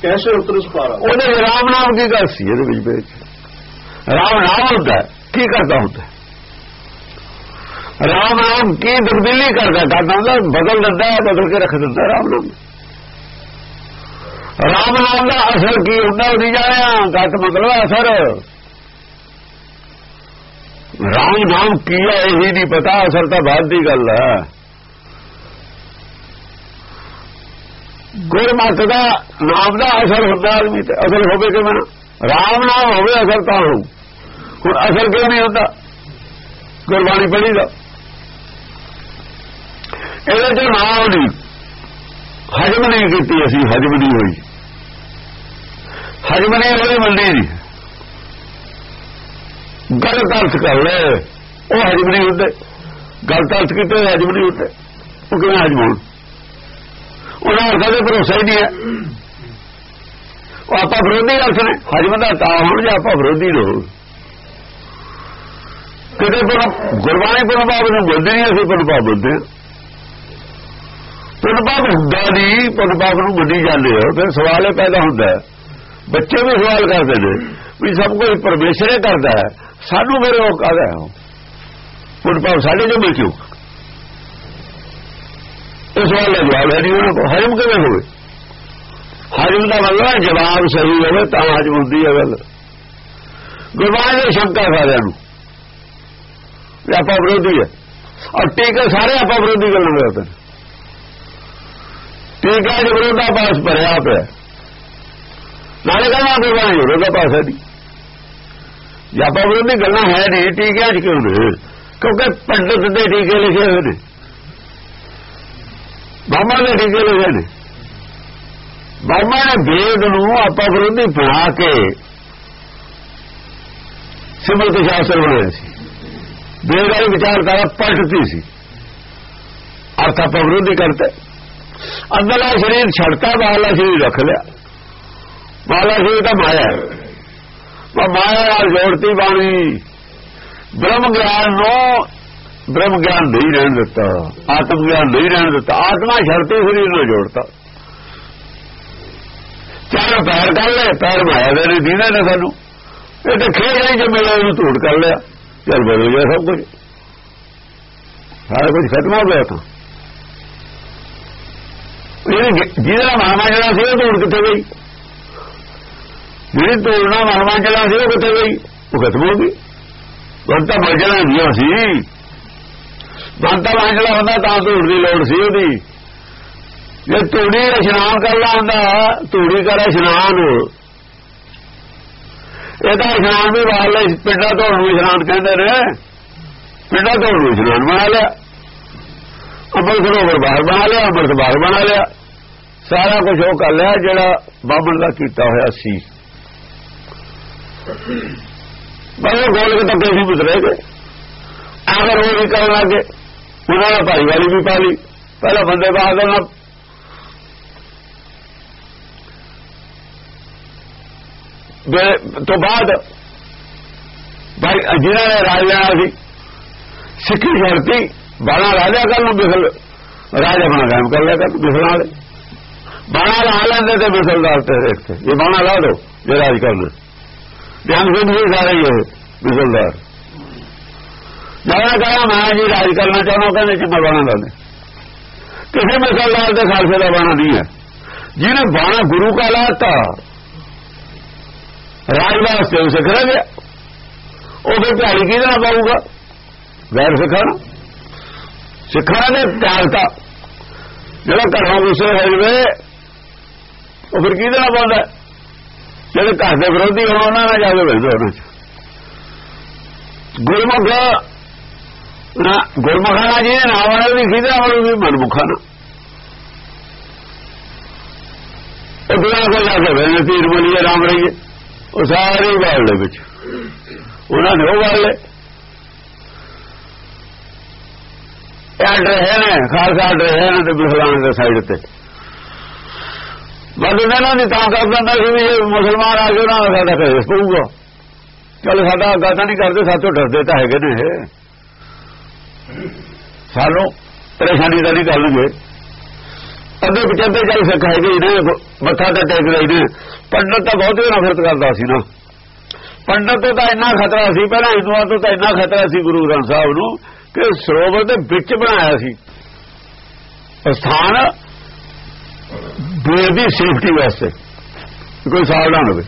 कैसे उतर सुपारा ਉਹਦੇ ਰਾਮ ਨਾਮ ਕੀ ਗੱਲ ਸੀ ਇਹਦੇ ਵਿੱਚ ਰਾਮ ਨਾਮ ਹੁੰਦਾ ਕੀ ਕਰਦਾ ਹੁੰਦਾ ਰਾਮ ਨਾਮ ਕੀ ਤਬਦੀਲੀ ਕਰਦਾ ਹੁੰਦਾ ਬਦਲ ਦਿੰਦਾ ਬਦਲ ਕੇ ਰੱਖ ਦਿੰਦਾ ਰਾਮ ਨਾਮ ਦਾ ਅਸਰ ਕੀ ਹੁੰਦਾ ਉਹ ਨਹੀਂ ਜਾਣਿਆ ਗੱਟ ਮਤਲਬ ਅਸਰ ਰਾਮ ਨਾਮ ਕੀ ਹੈ ਇਹੀ ਨਹੀਂ ਪਤਾ ਅਸਰ ਤਾਂ ਬਾਅਦ ਦੀ ਗੱਲ ਹੈ ਗੁਰਮਤਿ ਦਾ ਨਾਮ ਦਾ ਅਸਰ ਹੁੰਦਾ ਆਦਮੀ ਤੇ ਅਸਰ ਹੋਵੇ ਕਿਵੇਂ ਰਾਮ ਨਾਮ ਹੋਵੇ ਅਸਰ ਤਾਂ ਹੋਊ ਹੁਣ ਅਸਰ ਕਿਉਂ ਨਹੀਂ ਹੁੰਦਾ ਗੁਰਬਾਣੀ ਪੜ੍ਹੀ ਦਾ ਇਹਦੇ ਚ ਨਾਮ ਨਹੀਂ ਹਜਮ ਨਹੀਂ ਕੀਤੀ ਅਸੀਂ ਹਜਮ ਨਹੀਂ ਹੋਈ ਹਜਮ ਨਹੀਂ ਹੋਈ ਮੰਡੀ ਨਹੀਂ ਗਲਤ ਅਰਥ ਕਰ ਲੈ ਉਹ ਹਜਮ ਨਹੀਂ ਹੁੰਦੇ ਗਲਤ ਅਰਥ ਕੀਤੇ ਹਜਮ ਨਹੀਂ ਹੁੰਦੇ ਉਹ ਕਿਵੇਂ ਹਜਮ ਹੋਣ ਉਹਨਾਂ ਅਰਥਾਂ ਦੇ ਭਰੋਸਾ ਹੀ ਨਹੀਂ ਹੈ ਉਹ ਆਪਾਂ ਵਿਰੋਧੀ ਅਰਥ ਨੇ ਹਜਮ ਦਾ ਤਾਂ ਹੋਣ ਜੇ ਆਪਾਂ ਵਿਰੋਧੀ ਰਹੋ ਕਿਤੇ ਗੁਰਬਾਣੀ ਪੁਨਭਾਵ ਨੂੰ ਬੋਲਦੇ ਨਹੀਂ ਅਸੀਂ ਪੁਨਭਾਵ ਬੋਲਦੇ ਹਾਂ ਪੁਨਭਾਵ ਹੁੰਦਾ ਨਹੀਂ ਪੁਨਭਾਵ ਨੂੰ ਮੰਨੀ ਜਾਂਦੇ ਹੋ ਫਿਰ ਸਵਾਲ ਇਹ ਪੈਦਾ ਹੁੰਦਾ ਬੱਚੇ ਵੀ ਸਵਾਲ ਕਰਦੇ ਨੇ ਵੀ ਸਭ ਕੁਝ ਪਰਮੇਸ਼ਰ ਹੀ ਕਰਦਾ ਹੈ ਸਾਨੂੰ ਫਿਰ ਉਹ ਕਹਦਾ ਹੈ ਪੁਨਭਾਵ ਸਾਡੇ ਜੋ ਮਿਲ ਕਿਉਂ ਇਸ ਸਵਾਲ ਦਾ ਜਵਾਬ ਹੈ ਨਹੀਂ ਉਹਨਾਂ ਕੋਲ ਹਜਮ ਕਿਵੇਂ ਹੋਵੇ ਹਜਮ ਦਾ ਮਤਲਬ ਜਵਾਬ ਸਹੀ ਹੋਵੇ ਤਾਂ ਹਜਮ ਹੁੰਦੀ ਹੈ ਗੱਲ ਗੁਰਬਾਣੀ ਦੀ ਸ਼ੰਕਾ ਸਾਰਿਆਂ ਨੂੰ ਵੀ ਆਪਾਂ ਵਿਰੋਧੀ ਹੈ ਔਰ ਟੀਕਾ ਸਾਰੇ ਆਪਾਂ ਵਿਰੋਧੀ ਗੱਲਾਂ ਕਰਦੇ ਨੇ ਟੀਕਾ ਚ ਵਿਰੋਧਾ ਪਾਸ ਭਰਿਆ ਪਿਆ ਨਾਲੇ ਕਹਿੰਦਾ ਗੁਰਬਾਣੀ ਵਿਰੋਧਾ ਪਾਸ ਹੈ ਨਹੀਂ ਜੇ ਆਪਾਂ ਵਿਰੋਧੀ ਗੱਲਾਂ ਹੈ ਨਹੀਂ ਟੀਕਿਆਂ ਚ ਕਿਉਂ ਨੇ ਕਿਉਂਕਿ ਪੰਡਤ ਦੇ ਟੀਕੇ ਲਿਖੇ ਹੋਏ ਨੇ ਬਾਬਾ ਨੇ ਟੀਕੇ ਲਿਖੇ ਨੇ ਬਾਬਾ ਨੇ ਵੇਦ ਨੂੰ ਆਪਾਂ ਵਿਰੋਧੀ ਬਣਾ ਕੇ ਸਿਮਰਤ ਸ਼ਾਸਤਰ ਬਣਾਇਆ ਸੀ ਵੇਦ ਵਾਲੀ ਵਿਚਾਰਧਾਰਾ ਪਲਟਦੀ ਸੀ ਅਰਥ ਆਪਾਂ ਵਿਰੋਧੀ ਕਰਤੇ ਅੰਦਰਲਾ ਸਰੀਰ ਛੱਡਤਾ ਬਾਹਰਲਾ ਸਰੀਰ ਰੱਖ ਲਿਆ ਬਾਹਰਲਾ ਸਰੀਰ ਤਾਂ ਮਾਇਆ ਮਾਇਆ ਨਾਲ ਜੋੜਤੀ ਬਾਣੀ ਬ੍ਰਹਮ ਗਿਆਨ ਨੂੰ ਬ੍ਰਹਮ ਗਿਆਨ ਨਹੀਂ ਰਹਿਣ ਦਿੱਤਾ ਆਤਮ ਗਿਆਨ ਨਹੀਂ ਰਹਿਣ ਦਿੱਤਾ ਆਤਮਾ ਛੱਡਤੀ ਸਰੀਰ ਨੂੰ ਜੋੜਤਾ ਚਾਰ ਪੈਰ ਕਰ ਲੈ ਪੈਰ ਮਾਇਆ ਦੇ ਨਹੀਂ ਦੀਨੇ ਨੇ ਸਾਨੂੰ ਇਹ ਤਾਂ ਖੇਡ ਨਹੀਂ ਜੇ ਮਿਲਿਆ ਉਹਨੂੰ ਧੂੜ ਕਰ ਲਿਆ ਚੱਲ ਬਦਲ ਗਿਆ ਸਭ ਕੁਝ ਸਾਰਾ ਕੁਝ ਖਤਮ ਹੋ ਗਿਆ ਤਾਂ ਜਿਹਦਾ ਮਨਮਾ ਜਿਹੜਾ ਸੀ ਉਹ ਧੂੜ ਕਿੱਥੇ ਗਈ ਜਿਹੜੀ ਧੂੜਨਾ ਮਨਮਾ ਜਿਹੜਾ ਸੀ ਉਹ ਕਿੱਥੇ ਗਈ ਉਹ ਖਤਮ ਹੋ ਗਈ ਹੁਣ ਤਾਂ ਮਰਜਣਾ ਨਹੀਂ ਸੀ ਬੰਦਾ ਵਾਂਝਲਾ ਹੁੰਦਾ ਤਾਂ ਧੂੜ ਦੀ ਲੋੜ ਸੀ ਉਹਦੀ ਜੇ ਧੂੜੀ ਇਸ਼ਨਾਨ ਕਰਨਾ ਹੁੰਦਾ ਧੂੜੀ ਕਰੇ ਇਸ਼ਨਾਨ ਇਹ ਤਾਂ ਇਸ਼ਨਾਨ ਵੀ ਬਾਹਰਲੇ ਪਿੰਡਾਂ ਧੋਣ ਨੂੰ ਇਸ਼ਨਾਨ ਕਹਿੰਦੇ ਨੇ ਪਿੰਡਾਂ ਧੋਣ ਨੂੰ ਇਸ਼ਨਾਨ ਬਣਾ ਲਿਆ ਅੰਮ੍ਰਿਤ ਸਰੋਵਰ ਬਾਹਰ ਬਣਾ ਲਿਆ ਅੰਮ੍ਰਿਤ ਬਾਹਰ ਬਣਾ ਲਿਆ ਸਾਰਾ ਕੁਝ ਉਹ ਕਰ ਲਿਆ ਜਿਹੜਾ ਬਾਬਲ ਦਾ ਕੀਤਾ ਹੋਇਆ ਸੀ ਬੜੇ ਗੋਲ ਕੇ ਧੱਕੇ ਸੀ ਬਿਤਰੇ ਗਏ ਅਗਰ ਉਹ ਵੀ ਕਰਨ ਲੱਗੇ ਉਹਨਾਂ ਨੇ ਭਾਈ ਵਾਲੀ ਵੀ ਪਾ ਲਈ ਪਹਿਲਾਂ ਬੰਦੇ ਬਾਹਰ ਦੇਣਾ ਤੋਂ ਬਾਅਦ ਭਾਈ ਜਿਹਨਾਂ ਨੇ ਰਾਜ ਲੈਣਾ ਸੀ ਸਿੱਖੀ ਛੱਡਤੀ ਬਾਣਾ ਰਾਜਾ ਕਰ ਨੂੰ ਬਿਸਲ ਰਾਜਾ ਬਣਾ ਕਾਇਮ ਕਰ ਲਿਆ ਕਰ ਬਿਸਲ ਵਾਲੇ ਬਾਣਾ ਲਾ ਲੈਂਦੇ ਤੇ ਬਿਸਲਦਾਰ ਤੇ ਦੇਖਤੇ ਇਹ ਬਾਣਾ ਲਾ ਦੋ ਜੇ ਰਾਜ ਕਰਨਾ ਧਿਆਨ ਸਿੰਘ ਵੀ ਸਾਰੇ ਹੀ ਬਿਸਲਦਾਰ ਜਿਹੜਾ ਕਹਾਂ ਮੈਂ ਜੀ ਰਾਜ ਕਰਨਾ ਚਾਹੁੰਦਾ ਕਹਿੰਦੇ ਚਿੱਟਾ ਬਾਣਾ ਲਾ ਦੇ ਕਿਸੇ ਬਿਸਲਦਾਰ ਦੇ ਖਾਲਸੇ ਦਾ ਬਾਣਾ ਨਹੀਂ ਹੈ ਜਿਹਨੇ ਬਾਣਾ ਗੁਰੂ ਕਾ ਲਾਤਾ ਰਾਜ ਵਾਸਤੇ ਉਹ ਸਿੱਖ ਰਹਿ ਗਿਆ ਉਹ ਫਿਰ ਝਾੜੀ ਕਿਹਦੇ ਨਾਲ ਪਾਊਗਾ ਗੈਰ ਸਿੱਖਾਂ ਨੇ ਤਿਆਗਤਾ ਜਿਹੜਾ ਘਰਾਂ ਗੁੱਸੇ ਹੋ ਜਵੇ ਉਹ ਫਿਰ ਕਿਹਦੇ ਨਾਲ ਪਾਉਂਦਾ ਜਿਹੜੇ ਘਰ ਦੇ ਵਿਰੋਧੀ ਹੋਣ ਉਹਨਾਂ ਨਾਲ ਜਾ ਕੇ ਬੈਠਦੇ ਉਹਨਾਂ ਚ ਗੁਰਮੁਖਾਂ ਨਾਲ ਜਿਹਨੇ ਨਾ ਵਾਲੇ ਵੀ ਕਿਹਦੇ ਨਾਲ ਵੀ ਮਨਮੁਖਾਂ ਨਾਲ ਉਹ ਦੁਆ ਕੋਲ ਜਾ ਕੇ ਬੈਠਦੇ ਤੀਰ ਬੋਲੀਏ ਰਾਮ ਰਹੀਏ ਉਹ ਸਾਰੇ ਵਾਲ ਦੇ ਵਿੱਚ ਉਹਨਾਂ ਨੇ ਉਹ ਵਾਲੇ ਰਹੇ ਨੇ ਖਾਲਸਾ ਰਹੇ ਨੇ ਤੇ ਮੁਸਲਮਾਨ ਦੇ ਸਾਈਡ ਤੇ ਬਸ ਇਹਨਾਂ ਨੇ ਤਾਂ ਕਰ ਦਿੰਦਾ ਸੀ ਵੀ ਇਹ ਮੁਸਲਮਾਨ ਆ ਕੇ ਉਹਨਾਂ ਦਾ ਸਾਡਾ ਕੇਸ ਪਊਗਾ ਚੱਲ ਸਾਡਾ ਅੱਗਾ ਤਾਂ ਨਹੀਂ ਕਰਦੇ ਸਾਥੋਂ ਡਰਦੇ ਤਾਂ ਹੈਗੇ ਨੇ ਸਾਨੂੰ ਪਰੇਸ਼ਾਨੀ ਤਾਂ ਨਹੀਂ ਕਰਨਗੇ ਅੱਗੇ ਪਿੱਛੇ ਚੱਲ ਸਿੱਖ ਹੈਗੇ ਨੇ, ਮੱਥਾ ਤੇ ਟੇਕਦੇ ਨੇ। ਪੰਡਤ ਤਾਂ ਬਹੁਤ ਨਫ਼ਰਤ ਕਰਦਾ ਸੀ ਨਾ। ਪੰਡਤ ਤੋਂ ਤਾਂ ਇੰਨਾ ਖਤਰਾ ਸੀ, ਪਹਿਲਾਂ ਹਿੰਦੂਆਂ ਤੋਂ ਤਾਂ ਇੰਨਾ ਖਤਰਾ ਸੀ ਗੁਰੂ ਗ੍ਰੰਥ ਸਾਹਿਬ ਨੂੰ ਕਿ ਸਰੋਵਰ ਦੇ ਵਿੱਚ ਬਣਾਇਆ ਸੀ ਸਥਾਨ ਬੇਦ ਦੀ ਸੇਫਟੀ ਵਾਸਤੇ, ਕੋਈ ਸਾਵਧਾਨ ਹੋਵੇ।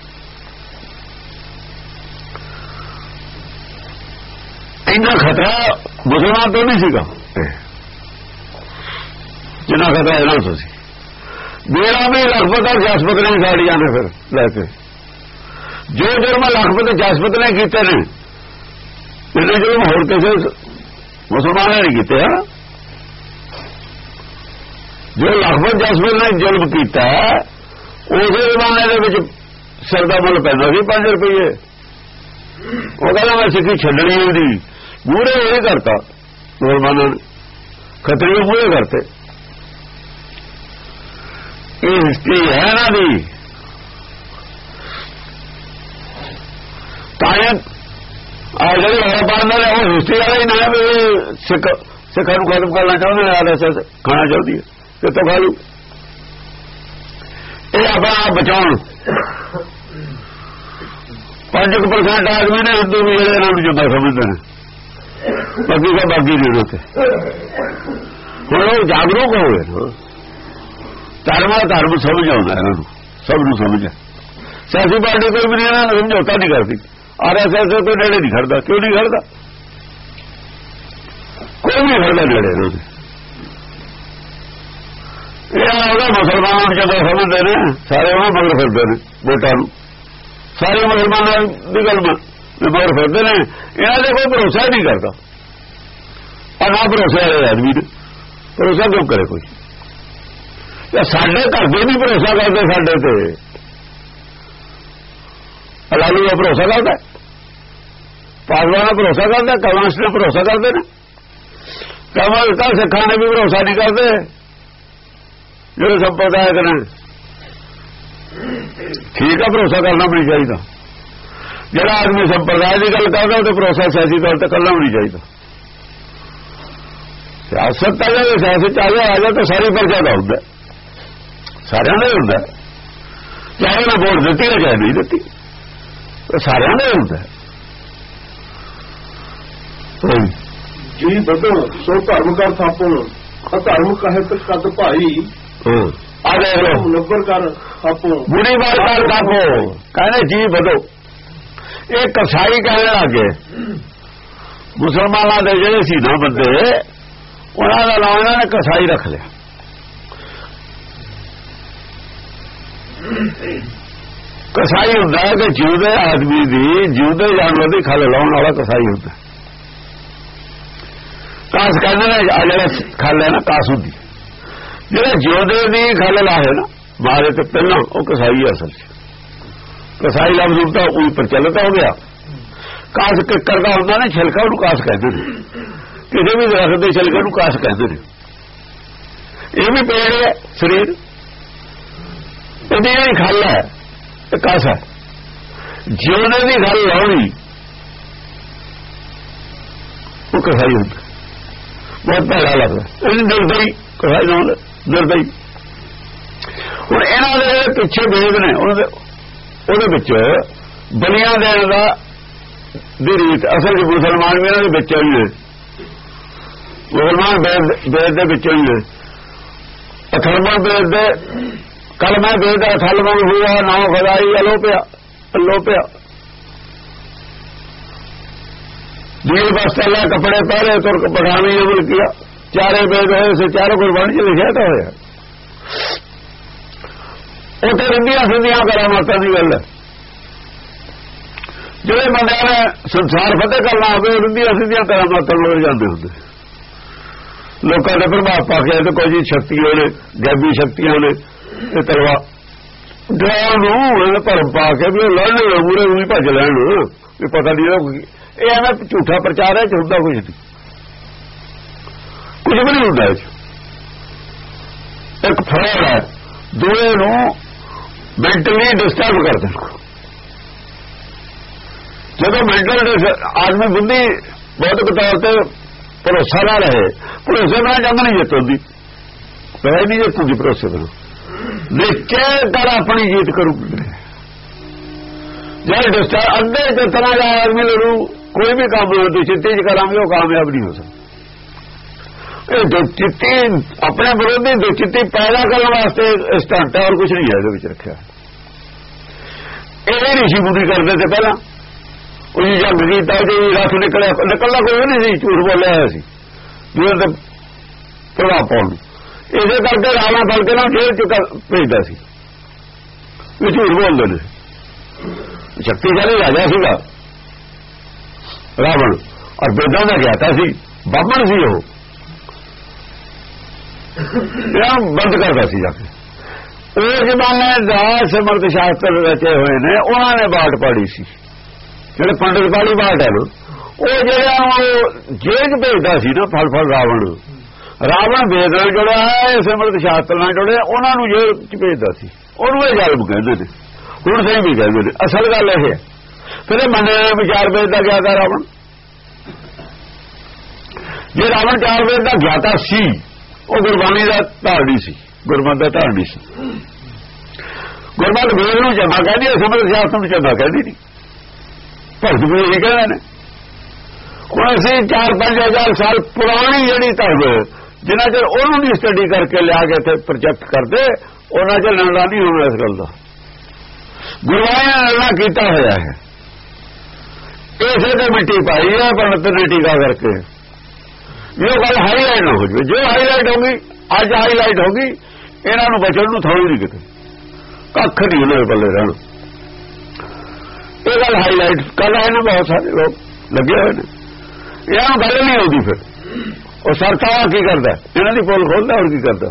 ਇੰਨਾ ਖਤਰਾ ਮੁਸਲਮਾਨ ਤੋਂ ਨਹੀਂ ਸੀਗਾ ਜਿੰਨਾ ਖਤਰਾ ਇਹਨਾਂ ਤੋਂ ਸੀ। ਮੇਰਾ ਵੀ ਲਖਪਤ ਔਰ ਜਸਪਤ ਨੇ ਸਾੜੀਆਂ ਨੇ ਫਿਰ ਲੈ ਕੇ ਜੋ ਜੁਰਮ ਲਖਪਤ ਜਸਪਤ ਨੇ ਕੀਤੇ ਨੇ, ਇਹਨੇ ਜੁਰਮ ਹੋਰ ਕਿਸੇ ਮੁਸਲਮਾਨ ਨੇ ਨਹੀਂ ਕੀਤੇ। ਜੋ ਲਖਪਤ ਜਸਪਤ ਨੇ ਜ਼ੁਲਮ ਕੀਤਾ ਉਸੇ ਜ਼ਮਾਨੇ ਦੇ ਵਿੱਚ ਸਿਰ ਦਾ ਮੁੱਲ ਪੈਂਦਾ ਸੀ 5 ਰੁਪਏ। ਉਹ ਕਹਿੰਦਾ ਮੈਂ ਸਿੱਖੀ ਛੱਡਣੀ ਹੁੰਦੀ, ਮੂਹਰੇ ਇਹ ਕਰਤਾ ਮੁਸਲਮਾਨਾਂ ਨੇ, ਖਤਰੀ ਮੂਹਰੇ ਕਰਤੇ। ਇਹ ਹਿਸਟਰੀ ਹੈ ਨਾ ਦੀ। ਤਾਂ ਆ ਜਿਹੜੇ ਹੋਰ ਬਣਦੇ ਨੇ ਉਹ ਹਿਸਟਰੀ ਵਾਲੇ ਹੀ ਨਾ ਵੀ ਸਿੱਖਾਂ ਨੂੰ ਖਤਮ ਕਰਨਾ ਚਾਹੁੰਦੇ ਨੇ, RSS ਖਾਣਾ ਚਾਹੁੰਦੀ ਹੈ, ਕਿਤੋਂ ਖਾ ਲੂ। ਇਹ ਆਪਣਾ ਆਪ ਬਚਾਉਣ। 5% ਆਦਮੀ ਨੇ ਹਿੰਦੂ ਵੀ ਜਿਹੜੇ ਇਹਨਾਂ ਨੂੰ ਚੰਗਾ ਸਮਝਦੇ ਨੇ, ਬਾਕੀ ਦਾ ਬਾਕੀ ਦੇ ਦਿੱਤੇ। ਹੁਣ ਉਹ ਜਾਗਰੂਕ ਹੋ ਗਏ। ਧਰਮ ਸਮਝ ਆਉਂਦਾ ਇਹਨਾਂ ਨੂੰ, ਸਭ ਨੂੰ ਸਮਝ ਹੈ। ਸਿਆਸੀ ਪਾਰਟੀ ਕੋਈ ਵੀ ਇਹਨਾਂ ਨੂੰ ਸਮਝੌਤਾ ਨਹੀਂ ਕਰਦੀ। RSS ਕੋਈ ਨੇੜੇ ਨਹੀਂ ਖੜਦਾ। ਕਿਉਂ ਨਹੀਂ ਖੜਦਾ? ਕੋਈ ਨਹੀਂ ਖੜਦਾ ਨੇੜੇ ਇਹਨਾਂ ਦੇ। ਇਹ ਉਹਦਾ ਮੁਸਲਮਾਨਾਂ ਨੂੰ ਚੰਗਾ ਸਮਝਦੇ ਨੇ, ਸਾਰੇ ਉਹਨਾਂ ਮਗਰ ਫਿਰਦੇ ਨੇ ਵੋਟਾਂ ਨੂੰ। ਸਾਰੇ ਮੁਸਲਮਾਨਾਂ ਦੀ ਗੱਲ ਮਗਰ ਫਿਰਦੇ ਨੇ। ਇਹਨਾਂ ਦੇ ਕੋਈ ਭਰੋਸਾ ਨਹੀਂ ਕਰਦਾ। ਆ ਨਾ ਭਰੋਸੇ ਵਾਲੇ ਆਦਮੀ ਨੇ ਭਰੋਸਾ ਕਿਉਂ ਕਰੇ ਕੋਈ? ਸਾਡੇ ਘਰ ਦੇ ਨਹੀਂ ਭਰੋਸਾ ਕਰਦੇ ਸਾਡੇ ਤੇ। ਲਾਲੂ ਦਾ ਭਰੋਸਾ ਕਰਦਾ, ਪਾਸਵਾਨ ਦਾ ਭਰੋਸਾ ਕਰਦਾ, ਕਮਿਊਨਿਸਟ ਨੇ ਭਰੋਸਾ ਕਰਦੇ ਨੇ। ਕਮਲ ਸਿੱਖਾਂ ਨੇ ਵੀ ਭਰੋਸਾ ਨਹੀਂ ਕਰਦੇ ਜਿਹੜੇ ਸੰਪਰਦਾਇਕ ਨੇ। ਠੀਕ ਆ, ਭਰੋਸਾ ਕਰਨਾ ਵੀ ਨਹੀਂ ਚਾਹੀਦਾ। ਜਿਹੜਾ ਆਦਮੀ ਸੰਪਰਦਾਇ ਦੀ ਗੱਲ ਕਰਦਾ ਉਹਦੇ ਭਰੋਸਾ ਸਿਆਸੀ ਤੌਰ ਤੇ ਕਰਨਾ ਵੀ ਨਹੀਂ ਚਾਹੀਦਾ। ਸਿਆਸਤ ਆ ਜਾਵੇ, ਸਿਆਸਤ ਆ ਜਾ ਤਾਂ ਸਾਰੀ ਪਰਚਾ ਦਾ ਹੁੰਦਾ, ਸਾਰਿਆਂ ਦਾ ਹੁੰਦਾ। ਚਾਹੇ ਮੈਂ ਵੋਟ ਦਿੱਤੀ ਨਾ ਚਾਹੇ ਨਹੀਂ ਦਿੱਤੀ, ਸਾਰਿਆਂ ਦਾ ਹੁੰਦਾ। ਜੀ ਬਦਲ ਸੋ ਧਰਮ ਕਰ ਥਾਪਣ, ਅਧਰਮ ਕਹੇ ਤੇ ਕਦ ਭਾਈ। ਆ ਦੇਖ ਲੋ, ਨੰਬਰ ਕਰ ਥਾਪੋ, ਬੁਰੀ ਬਾਤ ਕਰ ਥਾਪੋ। ਕਹਿੰਦੇ ਜੀ ਬਦੋ। ਇਹ ਕਸਾਈ ਕਹਿਣ ਲੱਗੇ ਮੁਸਲਮਾਨਾਂ ਦੇ ਜਿਹੜੇ ਸੀ ਨਾ ਬੰਦੇ, ਉਹਨਾਂ ਦਾ ਨਾਮ ਇਹਨਾਂ ਨੇ ਕਸਾਈ ਰੱਖ ਲਿਆ। ਕਸਾਈ ਹੁੰਦਾ ਕਿ ਜਿਉਂਦੇ ਆਦਮੀ ਦੀ, ਜਿਉਂਦੇ ਜਾਨਵਰ ਦੀ ਖੱਲ ਲਾਉਣ ਵਾਲਾ ਕਸਾਈ ਹੁੰਦਾ। ਕਾਸ ਕਹਿੰਦੇ ਨੇ, ਆ ਜਿਹੜਾ ਖੱਲ ਹੈ ਨਾ ਕਾਸ ਹੁੰਦੀ, ਜਿਹੜਾ ਜਿਉਂਦੇ ਦੀ ਖੱਲ ਲਾਹੇ ਨਾ ਮਾਰੇ ਤੇ ਪਹਿਲਾਂ, ਉਹ ਕਸਾਈ ਹੈ ਅਸਲ ਚ। ਕਸਾਈ ਲਫ਼ਜ਼ ਤਾਂ ਉਹੀ ਪ੍ਰਚਲਿਤ ਹੋ ਗਿਆ। ਕਾਸ ਕਰਦਾ ਹੁੰਦਾ ਨਾ ਛਿਲਕਾ, ਉਹਨੂੰ ਕਾਸ ਕਹਿੰਦੇ ਨੇ। ਕਿਸੇ ਵੀ ਦਰਖਤ ਦੇ ਛਿਲਕੇ ਨੂੰ ਕਾਸ ਕਹਿੰਦੇ ਨੇ। ਇਹ ਵੀ ਪੇੜ ਹੈ ਸਰੀਰ, ਇਹਦੀ ਜਿਹੜੀ ਖੱਲ ਹੈ ਇਹ ਕਾਸ ਹੈ। ਜਿਉਂਦੇ ਦੀ ਖੱਲ ਲਾਉਣੀ ਉਹ ਕਸਾਈ ਹੁੰਦਾ। ਬਹੁਤ ਭੈੜਾ ਲੱਗਦਾ। ਇਹ ਨਿਰਦਈ ਕਸਾਈ ਨਾਲ ਨਿਰਦਈ। ਹੁਣ ਇਹਨਾਂ ਦੇ ਪਿੱਛੇ ਵੇਦ ਨੇ, ਉਹਦੇ ਵਿੱਚ ਬਲੀਆਂ ਦੇਣ ਦਾ ਦੀ ਰੀਤ ਅਸਲ ਚ ਮੁਸਲਮਾਨ ਵੀ ਇਹਨਾਂ ਦੇ ਵਿੱਚ ਹੀ ਨੇ। ਮੁਸਲਮਾਨ ਵੇਦ ਦੇ ਵਿੱਚ ਹੀ ਨੇ। ਅਥਰਮਣ ਵੇਦ ਦੇ ਕਲਮਾ ਵੇਦ ਦਾ ਅਥਰਮਣ ਹੁਆ ਨਾ ਖੁਦਾਈ ਅਲੋਪਿਆ। ਦੀਲ ਬਸਤਲਾ ਕੱਪੜੇ ਪਹਿਰੇ ਤੁਰਕ ਪਠਾਨੀ ਅਮਲ किया। ਚਾਰੇ ਵੇਦ ਹੋਏ ਸੇ ਚਾਰੋਂ ਗੁਰਬਾਣੀ ਚ ਲਿਖਿਆ ਤਾਂ ਹੋਇਆ। ਉਹ ਤੇ ਰੰਦੀਆਂ ਸਿੱਧੀਆਂ ਕਰਾਮਾਤਾਂ ਦੀ ਗੱਲ ਹੈ। ਜਿਹੜੇ ਬੰਦਿਆਂ ਨੇ ਸੰਸਾਰ ਫਤਿਹ ਕਰਨਾ ਹੋਵੇ ਉਹ ਰੰਦੀਆਂ ਸਿੱਧੀਆਂ ਕਰਾਮਾਤਾਂ ਨਾਲ ਜਾਂਦੇ ਹੁੰਦੇ। ਲੋਕਾਂ ਦੇ ਪ੍ਰਭਾਵ ਪਾ ਕੇ ਤੇ ਕੋਈ ਸ਼ਕਤੀਆਂ ਨੇ, ਗੈਬੀ ਸ਼ਕਤੀਆਂ ਨੇ, ਇਹ ਤਲਵਾਰ ਡਰਾਂ ਨੂੰ ਭਰਮ ਪਾ ਕੇ ਵੀ ਲੜਨ ਮੂਰੇ ਵੀ ਭੱਜ ਲੈਣ ਵੀ ਪਤਾ ਨਹੀਂ। ਇਹ ਐਵੇਂ ਝੂਠਾ ਪ੍ਰਚਾਰ ਹੈ, ਹੁੰਦਾ ਕੁਝ ਨਹੀਂ, ਕੁਝ ਵੀ ਨਹੀਂ ਹੁੰਦਾ। ਇੱਕ ਫਰਕ ਹੈ, ਦੂਏ ਨੂੰ ਮੈਂਟਲੀ ਡਿਸਟਰਬ ਕਰਦੇ। ਜਦੋਂ ਮੈਂਟਲ ਆਦਮੀ ਬੁੱਧੀ ਬੌਧਿਕ ਤੌਰ ਤੇ ਭਰੋਸਾ ਨਾ ਰਹੇ, ਭਰੋਸੇ ਨਾਲ ਜੰਗ ਨਹੀਂ ਜਿੱਤ ਹੁੰਦੀ। ਦਵਾਈ ਨਹੀਂ ਜਿੱਤੂ ਦੀ ਭਰੋਸੇ ਕਰੋ ਨਿਸ਼ਚੈ ਕਰ ਆਪਣੀ ਜੀਤ ਕਰੂ ਜੇ ਡਿਸਟਰ ਅੱਧੇ ਜਿਤਨਾ ਦਾ ਆਦਮੀ ਲੜੂ ਕੋਈ ਵੀ ਕੰਮ ਦੁਚਿੱਤੀ ਚ ਕਰਾਂਗੇ ਉਹ ਕਾਮਯਾਬ ਨਹੀਂ ਹੋ ਸਕਦਾ। ਇਹ ਦੁਚਿੱਤੀ ਆਪਣੇ ਵਿਰੋਧੀ ਦੁਚਿੱਤੀ ਪੈਦਾ ਕਰਨ ਵਾਸਤੇ ਸਟੰਟ ਹੈ ਔਰ ਕੁਝ ਨਹੀਂ ਹੈ ਇਹਦੇ ਵਿੱਚ ਰੱਖਿਆ। ਇਹ ਰਿਸ਼ੀ ਮੁਨੀ ਕਰਦੇ ਤੇ ਪਹਿਲਾਂ ਉਹ ਜੰਗ ਕੀਤਾ ਜੀ ਰੱਥ ਨਿਕਲਦਾ ਕੋਈ ਨਹੀਂ ਸੀ ਝੂਠ ਬੋਲਿਆ ਹੋਇਆ ਸੀ ਜਿਹਦੇ ਤੇ ਪ੍ਰਭਾਵ ਪਾਉਣ ਨੂੰ ਇਸੇ ਕਰਕੇ ਰਾਵਣ ਫੜ ਕੇ ਨਾ ਜੇਲ੍ਹ ਚ ਭੇਜਦਾ ਸੀ ਇਹ ਝੂਠ ਬੋਲਦੇ ਨੇ। ਸ਼ਕਤੀਸ਼ਾਲੀ ਰਾਜਾ ਸੀਗਾ ਰਾਵਣ ਔਰ ਵੇਦਾਂ ਦਾ ਗਿਆਤਾ ਸੀ ਬਾਹਮਣ ਸੀ ਉਹ ਬੰਦ ਕਰਦਾ ਸੀ ਜਾ ਕੇ। ਉਹ ਜ਼ਮਾਨੇ ਦਾ ਸਮਰਥ ਸ਼ਾਸਤਰ ਰਚੇ ਹੋਏ ਨੇ ਉਹਨਾਂ ਨੇ ਬਾਟ ਪਾੜੀ ਸੀ ਜਿਹੜੇ ਪੰਡਿਤ ਵਾਲੀ ਬਾਟ ਹੈ ਨਾ ਉਹ ਜਿਹੜਾ ਉਹ ਜੇਲ੍ਹ ਭੇਜਦਾ ਸੀ ਨਾ ਫਲ ਰਾਵਣ ਵੇਦ ਨਾਲ ਜੁੜਿਆ ਹੈ ਸਮਰਥ ਸ਼ਾਸਤਰ ਨਾਲ ਜੁੜਿਆ ਉਹਨਾਂ ਨੂੰ ਜੇਲ੍ਹ ਚ ਭੇਜਦਾ ਸੀ ਉਹਨੂੰ ਇਹ ਜ਼ਾਲਮ ਕਹਿੰਦੇ ਨੇ ਹੁਣ ਸਹੀ ਵੀ ਕਹਿੰਦੇ ਨੇ। ਅਸਲ ਗੱਲ ਇਹ ਹੈ ਫਿਰ ਇਹ ਮੰਨਿਆ ਵਿਚਾਰ ਵੇਦ ਦਾ ਗਿਆਤਾ ਰਾਵਣ ਜੇ ਰਾਵਣ ਚਾਰ ਵੇਦ ਦਾ ਗਿਆਤਾ ਸੀ ਉਹ ਗੁਰਬਾਣੀ ਦਾ ਧਾਰਨੀ ਸੀ ਗੁਰਮਤਿ ਦਾ ਧਾਰਨੀ ਸੀ। ਗੁਰਮਤਿ ਵੇਦ ਨੂੰ ਚੰਗਾ ਕਹਿੰਦੀ ਹੈ ਸਮਰਥ ਸ਼ਾਸਤਰ ਨੂੰ ਚੰਗਾ ਕਹਿੰਦੀ ਨਹੀਂ ਭਗਤ ਵੀ ਇਹ ਕਹਿੰਦੇ ਨੇ। ਹੁਣ ਅਸੀਂ 4-5 ਸਾਲ ਪੁਰਾਣੀ ਜਿਹੜੀ ਧਰਮ ਜਿੰਨਾ ਚਿਰ ਉਹਨੂੰ ਨਹੀਂ ਸਟੱਡੀ ਕਰਕੇ ਲਿਆ ਕੇ ਇੱਥੇ ਪ੍ਰੋਜੈਕਟ ਕਰਦੇ ਉਹਨਾਂ ਚਿਰ ਲੜਨਾ ਨਹੀਂ ਹੋਣਾ ਇਸ ਗੱਲ ਦਾ। ਗੁਰਬਾਣੀ ਨੇ ਲੜਨਾ ਕੀਤਾ ਹੋਇਆ ਹੈ ਇਸੇ ਤੇ ਮਿੱਟੀ ਪਾਈ ਹੈ ਪੰਡਤ ਨੇ ਟੀਕਾ ਕਰਕੇ ਵੀ ਉਹ ਗੱਲ ਹਾਈਲਾਈਟ ਨਾ ਹੋ ਜਾਵੇ। ਜੋ ਹਾਈਲਾਈਟ ਹੋਗੀ ਅੱਜ ਹਾਈਲਾਈਟ ਹੋਗੀ ਇਹਨਾਂ ਨੂੰ ਬਚਣ ਨੂੰ ਥੋੜੀ ਨਹੀਂ ਕਿਤੇ ਕੱਖ ਨਹੀਂ ਉਹਨਾਂ ਦੇ ਪੱਲੇ ਰਹਿਣ। ਇਹ ਗੱਲ ਹਾਈਲਾਈਟ ਕਰ ਰਹੇ ਨੇ ਬਹੁਤ ਸਾਰੇ ਲੋਕ ਲੱਗੇ ਹੋਏ ਨੇ ਇਹਨਾਂ ਨੂੰ ਗੱਲ ਨਹੀਂ ਆਉਂਦੀ। ਫਿਰ ਉਹ ਸਰਕਾਰ ਕੀ ਕਰਦਾ ਇਹਨਾਂ ਦੀ ਪੋਲ ਖੋਲਦਾ ਹੋਰ ਕੀ ਕਰਦਾ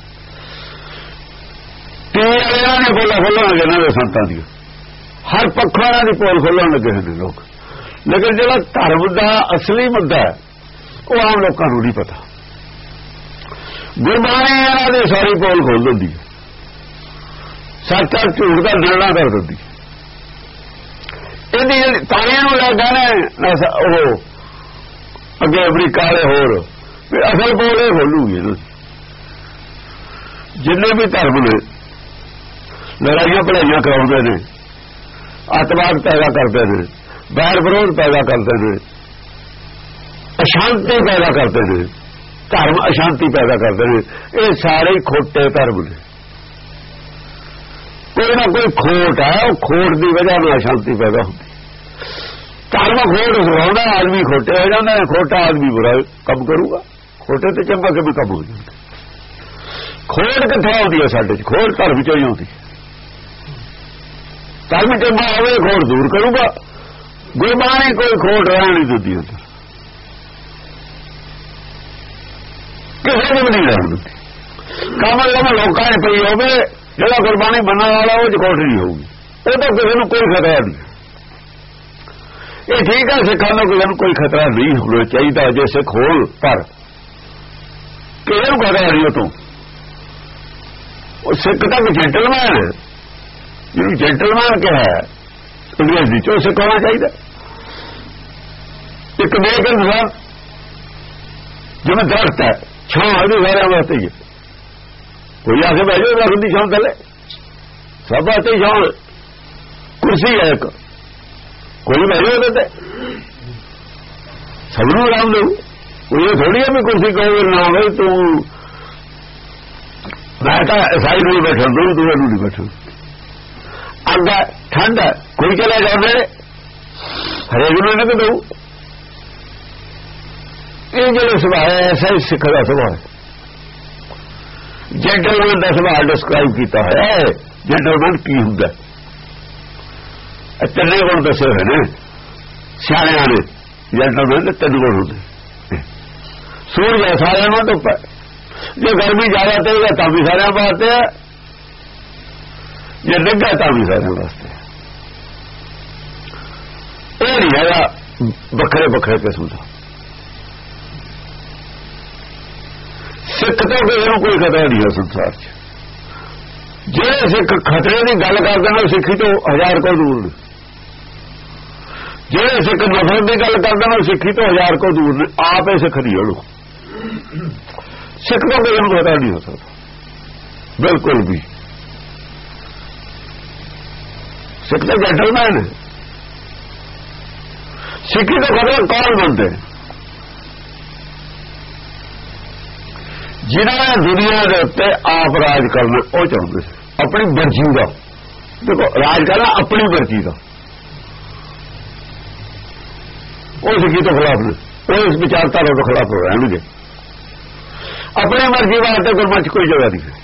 ਇਹਨਾਂ ਨੇ ਪੋਲਾਂ ਖੋਲਣ ਲੱਗੇ ਇਹਨਾਂ ਦੇ ਸੰਤਾਂ ਦੀ ਹਰ ਪੱਖੋਂ ਇਹਨਾਂ ਦੀ ਪੋਲ ਖੋਲਣ ਲੱਗੇ ਨੇ ਲੋਕ। ਲੇਕਿਨ ਜਿਹੜਾ ਧਰਮ ਦਾ ਅਸਲੀ ਮੁੱਦਾ ਹੈ ਉਹ ਆਮ ਲੋਕਾਂ ਨੂੰ ਨਹੀਂ ਪਤਾ। ਗੁਰਬਾਣੀ ਇਹਨਾਂ ਦੀ ਸਾਰੀ ਪੋਲ ਖੋਲ ਦਿੰਦੀ ਹੈ ਸੱਚ ਝੂਠ ਦਾ ਨਿਰਣਾ ਕਰ ਦਿੰਦੀ ਇਹਦੀ ਤਾਰੀਆਂ ਨੂੰ ਲੱਗਾ ਨੇ ਉਹ ਅੱਗੇ ਅਮਰੀਕਾ ਵਾਲੇ ਹੋਰ ਅਸਲ ਪੋਲ ਇਹ ਖੋਲੂਗੀ ਇਹਨਾਂ ਜਿੰਨੇ ਵੀ ਧਰਮ ਨੇ ਲੜਾਈਆਂ ਪੜਾਈਆਂ ਕਰਾਉਂਦੇ ਨੇ ਅੱਤਵਾਦ ਪੈਦਾ ਕਰਦੇ ਨੇ ਵੈਰ ਵਿਰੋਧ ਪੈਦਾ ਕਰਦੇ ਨੇ ਅਸ਼ਾਂਤੀ ਪੈਦਾ ਕਰਦੇ ਨੇ ਧਰਮ ਅਸ਼ਾਂਤੀ ਪੈਦਾ ਕਰਦੇ ਨੇ ਇਹ ਸਾਰੇ ਖੋਟੇ ਧਰਮ ਨੇ। ਕੋਈ ਨਾ ਕੋਈ ਖੋਟ ਹੈ ਉਹ ਖੋਟ ਦੀ ਵਜ੍ਹਾ ਨਾਲ ਅਸ਼ਾਂਤੀ ਪੈਦਾ ਹੁੰਦੀ। ਧਰਮ ਖੋਟ ਸੁਣਾਉਂਦਾ ਆਦਮੀ ਖੋਟੇ ਹੋ ਜਾਂਦਾ ਖੋਟਾ ਆਦਮੀ ਬੁਰਾ ਕੰਮ ਕਰੂਗਾ ਖੋਟੇ ਤੇ ਚੰਗਾ ਕਿਵੇਂ ਕੰਮ ਹੋ ਜਾਂਦਾ। ਖੋਟ ਕਿੱਥੇ ਆਉਂਦੀ ਹੈ ਸਾਡੇ ਚ ਖੋਟ ਧਰਮ ਚੋਂ ਹੀ ਆਉਂਦੀ। ਧਰਮ ਚੰਗਾ ਹੋਵੇ ਖੋਟ ਦੂਰ ਕਰੂਗਾ। ਗੁਰਬਾਣੀ ਕੋਈ ਖੋਟ ਰਹਿਣ ਨਹੀਂ ਦਿੰਦੀ ਉੱਧਰ ਕਿਸੇ ਨੂੰ ਨਹੀਂ ਰਹਿਣ ਦਿੰਦੀ। ਕਮਲ ਲੋਕਾਂ ਨੇ ਪਈ ਹੋਵੇ ਜਿਹੜਾ ਗੁਰਬਾਣੀ ਮੰਨਣ ਵਾਲਾ ਉਹ ਚ ਖੋਟ ਨਹੀਂ ਹੋਊਗੀ ਉਹ ਤਾਂ ਕਿਸੇ ਨੂੰ ਕੋਈ ਖਤਰਾ ਨਹੀਂ। ਇਹ ਠੀਕ ਹੈ ਸਿੱਖਾਂ ਨੂੰ ਕਿਸੇ ਨੂੰ ਕੋਈ ਖਤਰਾ ਨਹੀਂ ਹੋਣਾ ਚਾਹੀਦਾ ਜੇ ਸਿੱਖ ਹੋਣ ਪਰ ਕਿਸੇ ਨੂੰ ਖਤਰਾ ਨਹੀਂ ਉਹ ਤੋਂ। ਉਹ ਸਿੱਖ ਤਾਂ ਜੈਂਟਲਮੈਨ ਹੈ ਜਿਹਨੂੰ ਜੈਂਟਲਮੈਨ ਕਿਹਾ ਅੰਗਰੇਜ਼ੀ ਚ ਉਹ ਸਿੱਖ ਹੋਣਾ ਚਾਹੀਦਾ। ਇੱਕ ਨੇਕ ਇਨਸਾਨ ਜਿਵੇਂ ਦਰਖਤ ਹੈ ਛਾਂ ਉਹਦੀ ਸਾਰਿਆਂ ਵਾਸਤੇ ਹੀ ਕੋਈ ਆ ਕੇ ਬਹਿ ਜਾਓ ਦਰਖਤ ਦੀ ਛਾਂ ਥੱਲੇ ਸਭ ਵਾਸਤੇ ਛਾਂ। ਕੁਰਸੀ ਹੈ ਇੱਕ ਕੋਈ ਬਹਿ ਜਾਓ ਉਹਦੇ ਤੇ ਸਭ ਨੂੰ ਆਰਾਮ ਦੇਊ। ਕੋਈ ਇਹ ਥੋੜੀ ਹੈ ਵੀ ਕੁਰਸੀ ਕਹੋ ਨਾ ਹੋਵੇ ਤੂੰ ਮੈਂ ਤਾਂ ਸਾਈਡ ਨੂੰ ਬੈਠਣ ਦੂੰ ਤੂੰ ਇਹਨੂੰ ਨਹੀਂ ਬੈਠਣ। ਅੱਗਾ ਠੰਡ ਕੋਈ ਚਲਾ ਜਾਂਦੇ ਹਰੇਕ ਨੂੰ ਨਾ ਦਊ। ਇਹ ਜਿਹੜੇ ਸੁਭਾਅ ਹੈ ਐਸਾ ਹੀ ਸਿੱਖ ਦਾ ਸੁਭਾਅ ਹੈ। ਜੈਂਟਲਮੈਨ ਦਾ ਸੁਭਾਅ ਡਿਸਕ੍ਰਾਈਬ ਕੀਤਾ ਹੋਇਆ ਹੈ। ਜੈਂਟਲਮੈਨ ਕੀ ਹੁੰਦਾ ਤਿੰਨੇ ਗੁਣ ਦੱਸੇ ਹੋਏ ਨੇ ਸਿਆਣਿਆਂ ਨੇ। ਜੈਂਟਲਮੈਨ ਦੇ ਤਿੰਨ ਗੁਣ ਹੁੰਦੇ। ਸੂਰਜ ਹੈ ਸਾਰਿਆਂ ਨੂੰ ਧੁੱਪ ਹੈ ਜੇ ਗਰਮੀ ਜ਼ਿਆਦਾ ਤੇ ਤਾਂ ਵੀ ਸਾਰਿਆਂ ਵਾਸਤੇ ਹੈ ਜੇ ਨਿੱਘਾ ਤਾਂ ਵੀ ਸਾਰਿਆਂ ਵਾਸਤੇ ਹੈ। ਇਹ ਨਹੀਂ ਹੈਗਾ ਵੱਖਰੇ ਵੱਖਰੇ ਕਿਸਮ ਦਾ। ਸਿੱਖ ਤੋਂ ਕਿਸੇ ਨੂੰ ਕੋਈ ਖਤਰਾ ਨਹੀਂ ਹੈ ਸੰਸਾਰ 'ਚ। ਜਿਹੜੇ ਸਿੱਖ ਖਤਰੇ ਦੀ ਗੱਲ ਕਰਦੇ ਨੇ ਸਿੱਖੀ ਤੋਂ 1000 ਕੋ ਦੂਰ ਨੇ। ਜਿਹੜੇ ਸਿੱਖ ਨਫ਼ਰਤ ਦੀ ਗੱਲ ਕਰਦੇ ਨੇ ਸਿੱਖੀ ਤੋਂ 1000 ਕੋ ਦੂਰ ਨੇ। ਆਪ ਇਹ ਸਿੱਖ ਨਹੀਂ ਉਹਨੂੰ ਸਿੱਖ ਤੋਂ ਕਿਸੇ ਨੂੰ ਖਤਰਾ ਨਹੀਂ ਹੋ ਸਕਦਾ। ਬਿਲਕੁਲ ਵੀ। ਸਿੱਖ ਤਾਂ ਜੈਂਟਲਮੈਨ ਹੈ। ਸਿੱਖੀ ਤੋਂ ਖਤਰਾ ਕੌਣ ਬਣਦੇ? ਜਿਨ੍ਹਾਂ ਨੇ ਦੁਨੀਆ ਦੇ ਉੱਤੇ ਆਪ ਰਾਜ ਕਰਨਾ ਉਹ ਚਾਹੁੰਦੇ ਸੀ, ਆਪਣੀ ਮਰਜ਼ੀ ਦਾ। ਦੇਖੋ, ਰਾਜ ਕਰਨਾ ਆਪਣੀ ਮਰਜ਼ੀ ਦਾ, ਉਹ ਸਿੱਖੀ ਤੋਂ ਖਿਲਾਫ ਨੇ, ਉਹ ਇਸ ਵਿਚਾਰਧਾਰਾ ਤੋਂ ਖਿਲਾਫ ਹੋ ਰਹਿਣਗੇ। ਆਪਣੀ ਮਰਜ਼ੀ ਵਾਸਤੇ ਗੁਰਮਤਿ ਕੋਈ ਜਗ੍ਹਾ ਨਹੀਂ ਹੈ,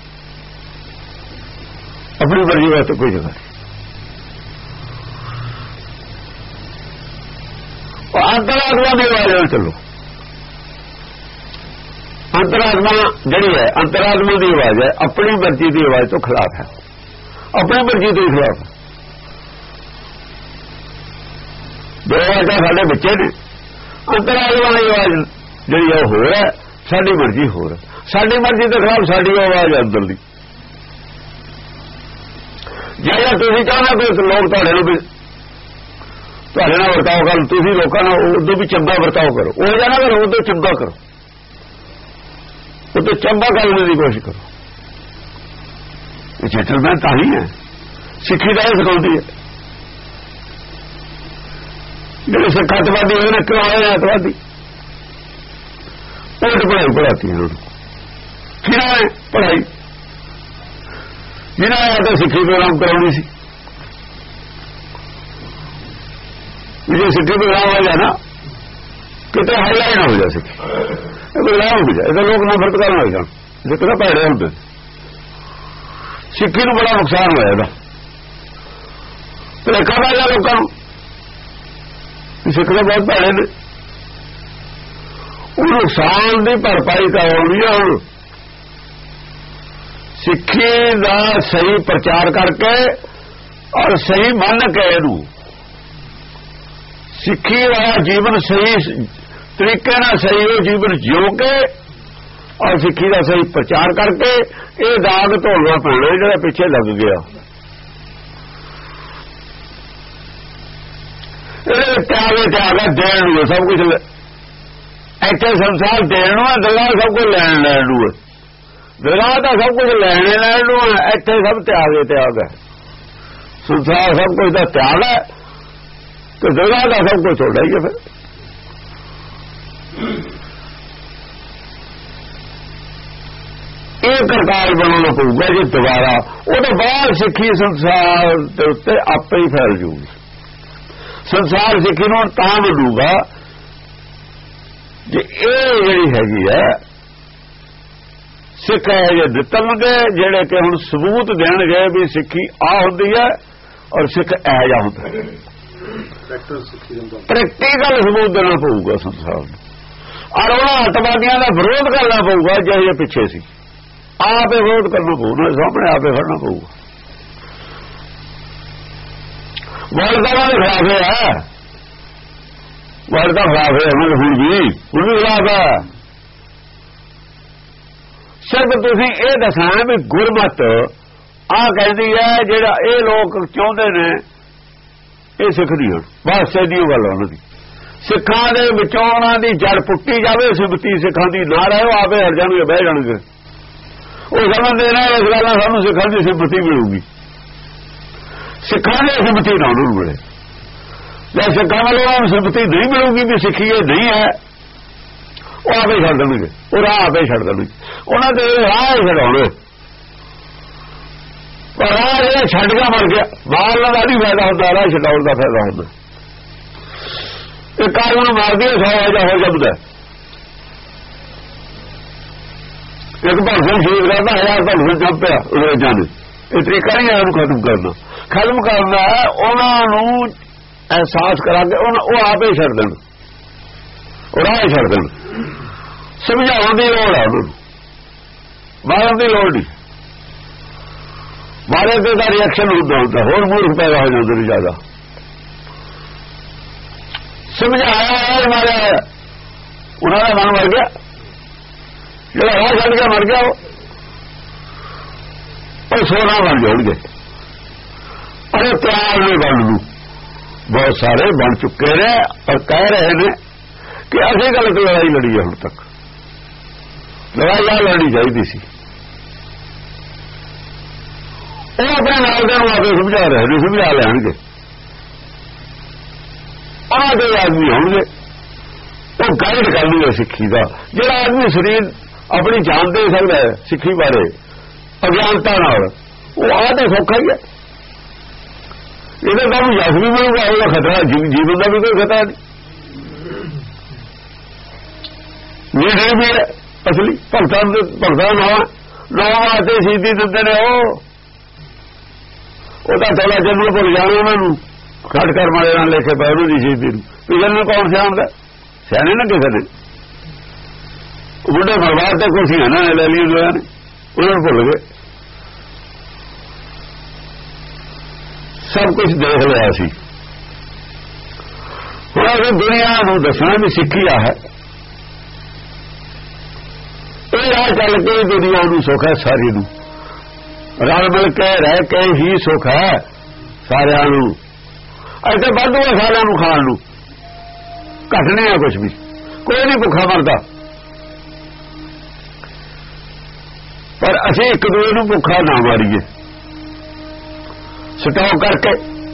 ਆਪਣੀ ਮਰਜ਼ੀ ਵਾਸਤੇ ਕੋਈ ਜਗ੍ਹਾ ਨਹੀਂ। ਅੰਤਰਾਤਮਾ ਦੀ ਆਵਾਜ਼ ਨਾਲ ਚੱਲੋ। ਅੰਤਰਾਤਮਾ ਜਿਹੜੀ ਹੈ, ਅੰਤਰਾਤਮਾ ਦੀ ਆਵਾਜ਼ ਹੈ, ਆਪਣੀ ਮਰਜ਼ੀ ਦੀ ਆਵਾਜ਼ ਤੋਂ ਖਿਲਾਫ ਹੈ, ਆਪਣੀ ਮਰਜ਼ੀ ਦੇ ਖਿਲਾਫ। ਦੋ ਆਵਾਜ਼ਾਂ ਸਾਡੇ ਬੱਚੇ ਨੇ। ਅੰਤਰਾਤਮਾ ਦੀ ਆਵਾਜ਼ ਜਿਹੜੀ ਹੈ ਹੋਰ ਹੈ, ਸਾਡੀ ਮਰਜ਼ੀ ਹੋਰ ਹੈ। ਸਾਡੀ ਮਰਜ਼ੀ ਦੇ ਖਿਲਾਫ ਸਾਡੀ ਆਵਾਜ਼ ਅੰਦਰ ਦੀ। ਜੇ ਤੁਸੀਂ ਚਾਹੁੰਦੇ ਕੋਈ ਲੋਕ ਤੁਹਾਡੇ ਨੂੰ ਤੁਹਾਡੇ ਨਾਲ ਵਰਤਾਓ ਕਰਨ, ਤੁਸੀਂ ਲੋਕਾਂ ਨਾਲ ਉਦੋਂ ਵੀ ਚੰਗਾ ਵਰਤਾਓ ਕਰੋ, ਉਹ ਜਾਂ ਨਾ ਕਰੋ, ਉਦੋਂ ਚੰਗਾ ਕਰੋ, ਉਦੋਂ ਚੰਗਾ ਕਰਨ ਦੀ ਕੋਸ਼ਿਸ਼ ਕਰੋ। ਇਹ ਜੈਂਟਲਮੈਨ ਤਾਂ ਹੀ ਹੈ, ਸਿੱਖੀ ਦਾ ਇਹ ਸਿਖਾਉਂਦੀ ਹੈ। ਜਿਹੜੇ ਸਿੱਖ ਅੱਤਵਾਦੀ ਹੋਏ ਨੇ, ਕਿਉਂ ਆਏ ਅੱਤਵਾਦੀ? ਉਲਟ ਪੜ੍ਹਾਈ ਪੜ੍ਹਾਤੀ ਉਹਨਾਂ ਨੂੰ। ਕਿਹਨਾਂ ਨੇ ਪੜ੍ਹਾਈ? ਜਿਹਨਾਂ ਨੇ ਆ ਕੇ ਸਿੱਖੀ ਪ੍ਰੋਗਰਾਮ ਕਰਾਉਣੀ ਸੀ। ਜੇ ਸਿੱਖੀ ਪ੍ਰੋਗਰਾਮ ਹੋ ਜਾਏ ਨਾ, ਕਿਤੇ ਹਾਈਲਾਈਟ ਹੋ ਜਾ ਸਿੱਖੀ, ਇਹ ਪ੍ਰੋਗਰਾਮ ਹੋ ਜਾਏ, ਇਹਦਾ ਲੋਕ ਨਫ਼ਰਤ ਕਰਨ ਲੱਗ ਜਾਣ। ਸਿੱਖ ਤਾਂ ਭੈੜੇ ਹੁੰਦੇ, ਸਿੱਖੀ ਨੂੰ ਬੜਾ ਨੁਕਸਾਨ ਹੋਇਆ ਇਹਦਾ। ਭੁਲੇਖਾ ਪੈ ਗਿਆ ਲੋਕਾਂ ਨੂੰ, ਸਿੱਖ ਤਾਂ ਬਹੁਤ ਭੈੜੇ ਨੇ। ਉਹ ਨੁਕਸਾਨ ਦੀ ਭਰਪਾਈ ਕਰਾਉਣੀ ਹੈ ਹੁਣ ਸਿੱਖੀ ਦਾ ਸਹੀ ਪ੍ਰਚਾਰ ਕਰਕੇ ਔਰ ਸਹੀ ਮੰਨ ਕੇ ਇਹਨੂੰ ਸਿੱਖੀ ਵਾਲਾ ਜੀਵਨ ਸਹੀ ਤਰੀਕੇ ਨਾਲ ਸਹੀ ਉਹ ਜੀਵਨ ਜਿਉ ਕੇ ਔਰ ਸਿੱਖੀ ਦਾ ਸਹੀ ਪ੍ਰਚਾਰ ਕਰਕੇ ਇਹ ਦਾਗ ਧੋਣਾ ਪੈਣਾ ਜਿਹੜਾ ਪਿੱਛੇ ਲੱਗ ਗਿਆ। ਇਹ ਤਿਆਗ ਦੇਣ ਨੂੰ ਸਭ ਕੁਝ, ਇੱਥੇ ਸੰਸਾਰ ਦੇਣ ਨੂੰ ਹੈ, ਦਰਗਾਹ ਸਭ ਕੁਝ ਲੈਣ ਨੂੰ ਹੈ। ਦਰਗਾਹ ਤਾਂ ਸਭ ਕੁਝ ਲੈਣ ਨੂੰ ਹੈ, ਇੱਥੇ ਸਭ ਤਿਆਗ ਹੈ। ਸੰਸਾਰ ਸਭ ਕੁਝ ਦਾ ਤਿਆਗ ਹੈ ਤੇ ਦਰਗਾਹ ਦਾ ਸਭ ਕੁਝ ਤੁਹਾਡਾ ਹੀ ਹੈ। ਫਿਰ ਇਹ ਕਰਤਾਰ ਬਣਾਉਣਾ ਪਊਗਾ ਜੇ ਦੁਬਾਰਾ। ਉਹਦੇ ਬਾਅਦ ਸਿੱਖੀ ਸੰਸਾਰ ਦੇ ਉੱਤੇ ਆਪੇ ਹੀ ਫੈਲ ਜੂਗੀ। ਸੰਸਾਰ ਸਿੱਖੀ ਨੂੰ ਤਾਂ ਮੰਨੂਗਾ ਜੇ ਇਹ ਜਿਹੜੀ ਹੈਗੀ ਹੈ ਸਿੱਖ ਹੈ ਜੇ ਦਿੱਤਣਗੇ ਜਿਹੜੇ ਕਿ ਹੁਣ ਸਬੂਤ ਦੇਣਗੇ ਵੀ ਸਿੱਖੀ ਆ ਹੁੰਦੀ ਹੈ ਔਰ ਸਿੱਖ ਇਹ ਜਾ ਹੁੰਦਾ। ਪ੍ਰੈਕਟੀਕਲ ਸਬੂਤ ਦੇਣਾ ਪਊਗਾ ਸੰਸਾਰ ਨੂੰ। ਔਰ ਉਹਨਾਂ ਅੱਤਵਾਦੀਆਂ ਦਾ ਵਿਰੋਧ ਕਰਨਾ ਪਊਗਾ ਜਿਹੇ ਪਿੱਛੇ ਸੀ। ਆਪੇ ਵਿਰੋਧ ਕਰਨਾ ਪਊਗਾ, ਸਾਹਮਣੇ ਆਪੇ ਖੜਨਾ ਪਊਗਾ। ਵਰਲਡ ਦਾ ਖਿਲਾਫ ਹੈ, ਵਰਲਡ ਦਾ ਖਿਲਾਫ ਹੈ ਹੁਣ ਵੀ ਖਿਲਾਫ ਹੈ। ਸਿਰਫ ਤੁਸੀਂ ਇਹ ਦੱਸਣਾ ਵੀ ਗੁਰਮਤ ਆ ਕਹਿੰਦੀ ਹੈ ਜਿਹੜਾ ਇਹ ਲੋਕ ਚਾਹੁੰਦੇ ਨੇ ਇਹ ਸਿੱਖ ਨਹੀਂ ਹੋਣ। ਬਸ ਇਹਦੀ ਗੱਲ ਉਹਨਾਂ ਦੀ। ਸਿੱਖਾਂ ਦੇ ਵਿੱਚੋਂ ਉਹਨਾਂ ਦੀ ਜੜ ਪੁੱਟੀ ਜਾਵੇ, ਸਿਮਤੀ ਸਿੱਖਾਂ ਦੀ ਨਾ ਰਹੇ, ਆਪੇ ਹਟ ਜਾਣਗੇ, ਬਹਿ ਜਾਣਗੇ। ਉਹ ਸਮਝਦੇ ਨੇ ਇਸ ਗੱਲ ਨਾਲ ਸਾਨੂੰ ਸਿੱਖਾਂ ਦੀ ਸਿਮਤੀ ਮਿਲੂਗੀ। ਸਿੱਖਾਂ ਦੀ ਸਿਮਤੀ ਨਾ ਉਹਨੂੰ ਮਿਲੇ। ਜੇ ਸਿੱਖਾਂ ਵੱਲੋਂ ਉਹਨਾਂ ਨੂੰ ਸਿਮਤੀ ਨਹੀਂ ਮਿਲੂਗੀ ਵੀ ਸਿੱਖੀ ਇਹ ਨਹੀਂ ਹੈ, ਉਹ ਆਪੇ ਛੱਡ ਦੇਣਗੇ। ਉਹ ਰਾਹ ਆਪੇ ਛੱਡ ਦੇਣਗੇ। ਉਹਨਾਂ ਦੇ ਰਾਹ ਛਡਾਉਣੇ, ਪਰ ਰਾਹ ਜਿਹੜਾ ਛੱਡ ਕੇ ਮਰ ਗਿਆ ਬਾਹਰ ਦਾ ਨਹੀਂ ਫਾਇਦਾ ਹੁੰਦਾ, ਰਾਹ ਛਡਾਉਣ ਦਾ ਫਾਇਦਾ ਹੁੰਦਾ। ਇਹ ਕਾਰਨ ਨੂੰ ਮਾਰਦੀ ਹੈ 100 ਵਜਾ ਹੋ ਜਾਂਦਾ। ਇੱਕ ਭਾਸ਼ਣ ਸ਼ਹੀਦ ਕਰਦਾ 1000 ਭਾਸ਼ਣ ਜੰਮ ਪਿਆ ਅੰਗਰੇਜ਼ਾਂ ਨੇ। ਇਹ ਤਰੀਕਾ ਨਹੀਂ ਹੈ ਉਹਨੂੰ ਖਤਮ ਕਰਨਾ। ਖਤਮ ਕਰਨਾ ਹੈ ਉਹਨਾਂ ਨੂੰ ਅਹਿਸਾਸ ਕਰਾ ਕੇ ਉਹ ਆਪੇ ਛੱਡ ਦੇਣ, ਉਹ ਰਾਹ ਛੱਡ ਦੇਣ। ਸਮਝਾਉਣ ਦੀ ਲੋੜ ਹੈ ਉਹਨੂੰ, ਮਾਰਨ ਦੀ ਲੋੜ ਨਹੀਂ। ਮਾਰੇ ਤੇ ਦਾ ਰਿਐਕਸ਼ਨ ਹੁੰਦਾ, ਹੋਰ ਮੂਰਖ ਪੈਦਾ ਹੋ ਜਾਂਦੇ ਨੇ ਜ਼ਿਆਦਾ। ਸਮਝਾਇਆ ਮਾਰਿਆ, ਉਹਨਾਂ ਦਾ ਮਨ ਮਰ ਗਿਆ। ਜਿਹੜਾ ਰਾਹ ਛੱਡ ਕੇ ਮਰ ਗਿਆ ਉਹ ਸੋਨਾ ਬਣ ਜਾਣਗੇ। ਅਰੇ ਤਿਆਰ ਨੇ ਬਣਨ ਨੂੰ, ਬਹੁਤ ਸਾਰੇ ਬਣ ਚੁੱਕੇ ਨੇ ਔਰ ਕਹਿ ਰਹੇ ਨੇ ਕਿ ਅਸੀਂ ਗਲਤ ਲੜਾਈ ਲੜੀ ਹੈ। ਹੁਣ ਤੱਕ ਲੜਾਈ ਆ ਲੜਨੀ ਚਾਹੀਦੀ ਸੀ। ਉਹ ਆਪਣੇ ਨਾਲ ਦੇ ਨੂੰ ਆਪੇ ਸਮਝਾ ਰਹੇ ਨੇ, ਸਮਝਾ ਲੈਣਗੇ। ਉਹਨਾਂ ਦੇ ਆਦਮੀ ਹੋਣਗੇ, ਉਹ ਗਾਈਡ ਕਰਨਗੇ ਸਿੱਖੀ ਦਾ। ਜਿਹੜਾ ਆਦਮੀ ਸਰੀਰ ਆਪਣੀ ਜਾਨ ਦੇ ਸਕਦਾ ਹੈ ਸਿੱਖੀ ਬਾਰੇ ਅਗਿਆਨਤਾ ਨਾਲ, ਉਹ ਆਹ ਤਾਂ ਸੌਖਾ ਹੀ ਹੈ। ਇਹਦੇ ਨਾਲ ਜਸ ਵੀ ਮਿਲੂਗਾ, ਉਹਦਾ ਖਤਰਾ ਜੀਵਨ ਦਾ ਵੀ ਕੋਈ ਖਤਰਾ ਨਹੀਂ। ਲੀਡਰ ਵੀ ਹੈ ਅਸਲੀ ਭਗਤਾਂ ਨਵਾਂ ਵਾਸਤੇ ਸ਼ਹੀਦੀ ਦਿੰਦੇ ਨੇ। ਉਹ ਤਾਂ ਥੋੜਾ ਜਨਰਲ ਭੁੱਲ ਜਾਣਾ ਉਹਨਾਂ ਨੂੰ, ਖੜ ਕਰ ਮਾਰੇ ਨਾਲ ਲਿਖੇ ਪਏ ਉਹਨੂੰ ਦੀ ਸ਼ਹੀਦੀ ਨੂੰ। ਪਿਛਲੇ ਨੂੰ ਕੌਣ ਸਿਆਣਦਾ? ਸਿਆਣੇ ਨਾ ਕਿਸੇ ਨੇ ਬੁੱਢੇ ਪਰਿਵਾਰ ਤੇ ਕੁਰਸੀਆਂ ਨਾ ਲੈ ਲਈ ਲੋਕਾਂ ਨੇ, ਉਹਨਾਂ ਨੂੰ ਭੁੱਲ ਗਏ। ਸਭ ਕੁਝ ਦੇਖ ਲਿਆ ਸੀ। ਹੁਣ ਅਸੀਂ ਦੁਨੀਆ ਨੂੰ ਦੱਸਣਾ ਵੀ ਸਿੱਖੀ ਆ ਹੈ, ਇਹ ਰਾਹ ਚੱਲ ਕੇ ਦੁਨੀਆ ਨੂੰ ਸੁੱਖ ਹੈ ਸਾਰੀ ਨੂੰ, ਰਲ ਮਿਲ ਕੇ ਰਹਿ ਕੇ ਹੀ ਸੁੱਖ ਹੈ ਸਾਰਿਆਂ ਨੂੰ। ਇੱਥੇ ਵਾਧੂ ਹੈ ਸਾਰਿਆਂ ਨੂੰ ਖਾਣ ਨੂੰ, ਘੱਟ ਨਹੀਂ ਹੈ ਕੁਛ ਵੀ, ਕੋਈ ਨਹੀਂ ਭੁੱਖਾ ਮਰਦਾ। ਪਰ ਅਸੀਂ ਇੱਕ ਦੂਜੇ ਨੂੰ ਭੁੱਖਾ ਨਾ ਮਾਰੀਏ, ਸਟਾਕ ਕਰਕੇ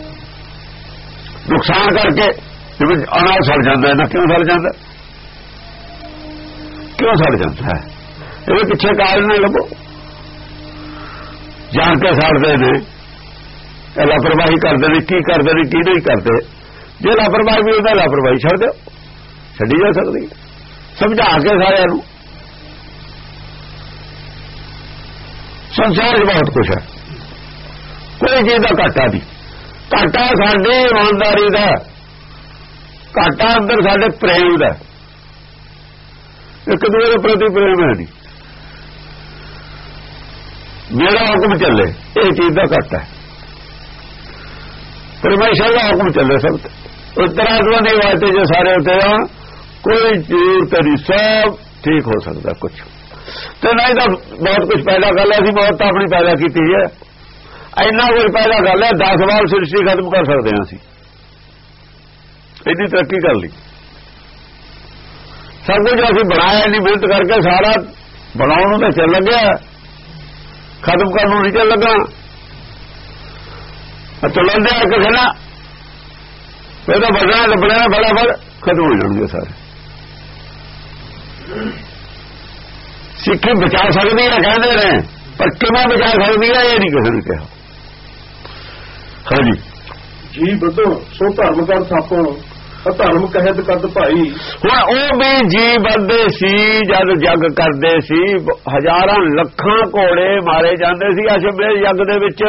ਨੁਕਸਾਨ ਕਰਕੇ। ਜਿਵੇਂ ਅਨਾਜ ਸੜ ਜਾਂਦਾ ਹੈ ਨਾ, ਕਿਉਂ ਸੜ ਜਾਂਦਾ? ਕਿਉਂ ਸੜ ਜਾਂਦਾ ਹੈ? ਇਹਦੇ ਪਿੱਛੇ ਕਾਰਨ ਨਾ ਲੱਭੋ। ਜਾਣ ਕੇ ਸੜਦੇ ਨੇ, ਲਾਪਰਵਾਹੀ ਕਰਦੇ ਨੇ, ਕੀ ਕਰਦੇ ਨੇ ਕੀ ਨਹੀਂ ਕਰਦੇ। ਜੇ ਲਾਪਰਵਾਹੀ ਵੀ ਉਹਦਾ ਲਾਪਰਵਾਹੀ ਛੱਡ ਦਿਓ, ਛੱਡੀ ਜਾ ਸਕਦੀ, ਸਮਝਾ ਕੇ ਸਾਰਿਆਂ ਨੂੰ। ਸੰਸਾਰ 'ਚ ਬਹੁਤ ਕੁਛ ਹੈ, ਕੋਈ ਚੀਜ਼ ਦਾ ਘਾਟਾ ਨਹੀਂ। ਘਾਟਾ ਸਾਡੀ ਇਮਾਨਦਾਰੀ ਦਾ, ਘਾਟਾ ਅੰਦਰ ਸਾਡੇ ਪ੍ਰੇਮ ਦਾ, ਇੱਕ ਦੂਜੇ ਦੇ ਪ੍ਰਤੀ ਪ੍ਰੇਮ ਹੈ ਨਹੀਂ। ਮੇਰਾ ਹੁਕਮ ਚੱਲੇ, ਇਹ ਚੀਜ਼ ਦਾ ਘਾਟਾ ਹੈ। ਪਰਮੇਸ਼ਰ ਦਾ ਹੁਕਮ ਚੱਲੇ ਸਭ ਤੇ। ਉਤਰਾਤਮਾ ਦੀ ਵਾਸਤੇ ਜੇ ਸਾਰੇ ਉੱਤੇ ਆਉਣ, ਕੋਈ ਜ਼ਰੂਰਤ ਨਹੀਂ, ਸਭ ਠੀਕ ਹੋ ਸਕਦਾ। ਕੁਛ ਤੇ ਨਹੀਂ ਤਾਂ ਬਹੁਤ ਕੁਝ ਪੈਦਾ ਕਰ ਲਿਆ ਸੀ, ਬਹੁਤ ਤਾਂ ਆਪਣੀ ਪੈਦਾ ਕੀਤੀ ਹੈ। ਇੰਨਾ ਕੁਝ ਪੈਦਾ ਕਰ ਲਿਆ, 10 ਵਾਰ ਸ੍ਰਿਸ਼ਟੀ ਖਤਮ ਕਰ ਸਕਦੇ ਹਾਂ ਅਸੀਂ, ਇੰਨੀ ਤਰੱਕੀ ਕਰ ਲਈ। ਸਭ ਕੁਝ ਅਸੀਂ ਬਣਾਇਆ, ਇੰਨੀ ਮਿਹਨਤ ਕਰਕੇ ਸਾਰਾ ਬਣਾਉਣ ਨੂੰ ਤਾਂ ਚੱਲ ਲੱਗਿਆ, ਖਤਮ ਕਰਨ ਨੂੰ ਨਹੀਂ ਚੱਲ ਲੱਗਾ। ਚੱਲਣ ਦੇ ਕਿਸੇ ਨਾ ਫਿਰ ਤਾਂ ਵੱਢਣਾ ਲੱਭਣਾ ਫਟਾਫਟ ਖਤਮ ਹੋ ਜਾਣਗੇ ਸਾਰੇ। ਸਿੱਖੀ ਬਚਾ ਸਕਦੀ ਹੈ ਕਹਿੰਦੇ ਨੇ, ਪਰ ਕਿਵੇਂ ਬਚਾ ਸਕਦੀ ਹੈ ਇਹ ਨਹੀਂ ਕਿਸੇ ਨੇ ਕਿਹਾ। ਹਾਂਜੀ, ਜੀ ਵਧੋ ਸੋ ਧਰਮ ਕਰ ਥਾਪੋ, ਅਧਰਮ ਕਹਿਤ ਕਦ ਭਾਈ। ਹੁਣ ਉਹ ਵੀ ਜੀ ਵੱਧਦੇ ਸੀ ਜਦ ਜੱਗ ਕਰਦੇ ਸੀ, ਹਜ਼ਾਰਾਂ ਲੱਖਾਂ ਘੋੜੇ ਮਾਰੇ ਜਾਂਦੇ ਸੀ ਅਸ਼ਮੇਧ ਯੱਗ ਦੇ ਵਿੱਚ।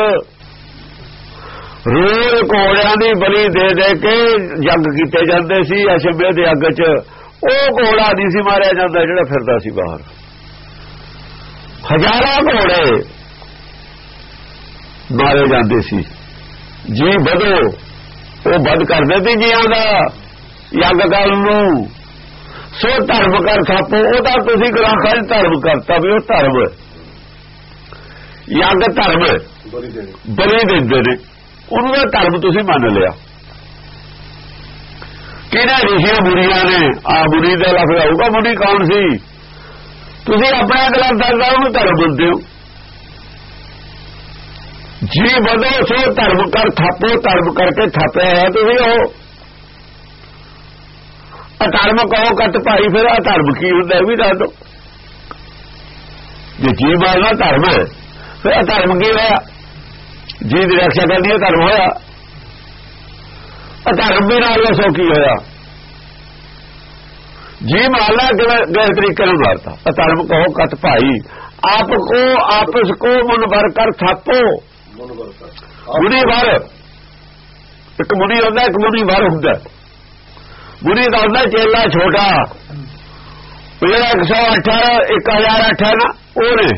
ਰੋਜ਼ ਘੋੜਿਆਂ ਦੀ ਬਲੀ ਦੇ ਦੇ ਕੇ ਜੱਗ ਕੀਤੇ ਜਾਂਦੇ ਸੀ ਅਸ਼ਮੇਧ ਯੱਗ 'ਚ। ਉਹ ਘੋੜਾ ਨਹੀਂ ਸੀ ਮਾਰਿਆ ਜਾਂਦਾ ਜਿਹੜਾ ਫਿਰਦਾ ਸੀ ਬਾਹਰ। ਹਜ਼ਾਰਾਂ ਘੋੜੇ ਮਾਰੇ ਜਾਂਦੇ ਸੀ। ਜੀ ਵਧੋ ਉਹ ਵੱਧ ਕਰਦੇ ਸੀ ਜੀਆਂ ਦਾ ਯੱਗ ਕਰਨ ਨੂੰ। ਸੋ ਧਰਮ ਕਰ ਥਾਪੋ, ਉਹਦਾ ਤੁਸੀਂ ਗ੍ਰੰਥਾਂ 'ਚ ਧਰਮ ਕਰਤਾ ਵੀ ਉਹ ਧਰਮ ਯੱਗ ਧਰਮ ਬਲੀ ਦਿੰਦੇ ਨੇ, ਉਹਨੂੰ ਦਾ ਧਰਮ ਤੁਸੀਂ ਮੰਨ ਲਿਆ। ਕਿਹਨਾਂ ਰਿਸ਼ੀਆਂ ਮੁਨੀਆਂ ਨੇ, ਆ ਮੁਨੀ ਦਾ ਲਫ਼ਜ਼ ਆਊਗਾ, ਮੁਨੀ ਕੌਣ ਸੀ? ਤੁਸੀਂ ਆਪਣੇ ਗ੍ਰੰਥਾਂ ਦਾ ਉਹਨੂੰ ਧਰਮ ਮੰਨਦੇ ਹੋ। ਜੀ ਵਧੋ ਸੋ ਧਰਮ ਕਰ ਥਾਪੋ, ਧਰਮ ਕਰਕੇ ਥਾਪਿਆ ਹੈ ਤੁਸੀਂ। ਉਹ ਅਧਰਮ ਕਹੋ ਕੱਟ ਭਾਈ, ਫਿਰ ਅਧਰਮ ਕੀ ਹੁੰਦਾ ਇਹ ਵੀ ਦੱਸ ਦਿਓ। ਜੇ ਜੀ ਮਾਰਨਾ ਧਰਮ ਹੈ, ਫਿਰ ਅਧਰਮ ਕੀ ਹੋਇਆ? ਜੀ ਦੀ ਰੱਖਿਆ ਕਰਨੀ ਹੈ ਧਰਮ ਹੋਇਆ। ਅਧਰਮ ਵੀ ਨਾਲ ਦੱਸੋ ਕੀ ਹੋਇਆ? ਜੀ ਮਾਰਨਾ ਕਿਵੇਂ ਗੈਰ ਤਰੀਕੇ ਨਾਲ ਮਾਰਤਾ। ਅਧਰਮ ਕਹੋ ਕੱਟ ਭਾਈ, ਆਪ ਕੋ ਆਪਸ ਕੋ ਮੁਨਵਰ ਕਰ ਥਾਪੋ। ਮੁਨੀ ਵਰ, ਇੱਕ ਮੁਨੀ ਹੁੰਦਾ, ਇੱਕ ਮੁਨੀ ਵਰ ਹੁੰਦਾ। ਮੁਨੀ ਦਾ ਹੁੰਦਾ ਚੇਲਾ ਛੋਟਾ, ਜਿਹੜਾ 108 1008 ਨਾ ਉਹ ਨੇ।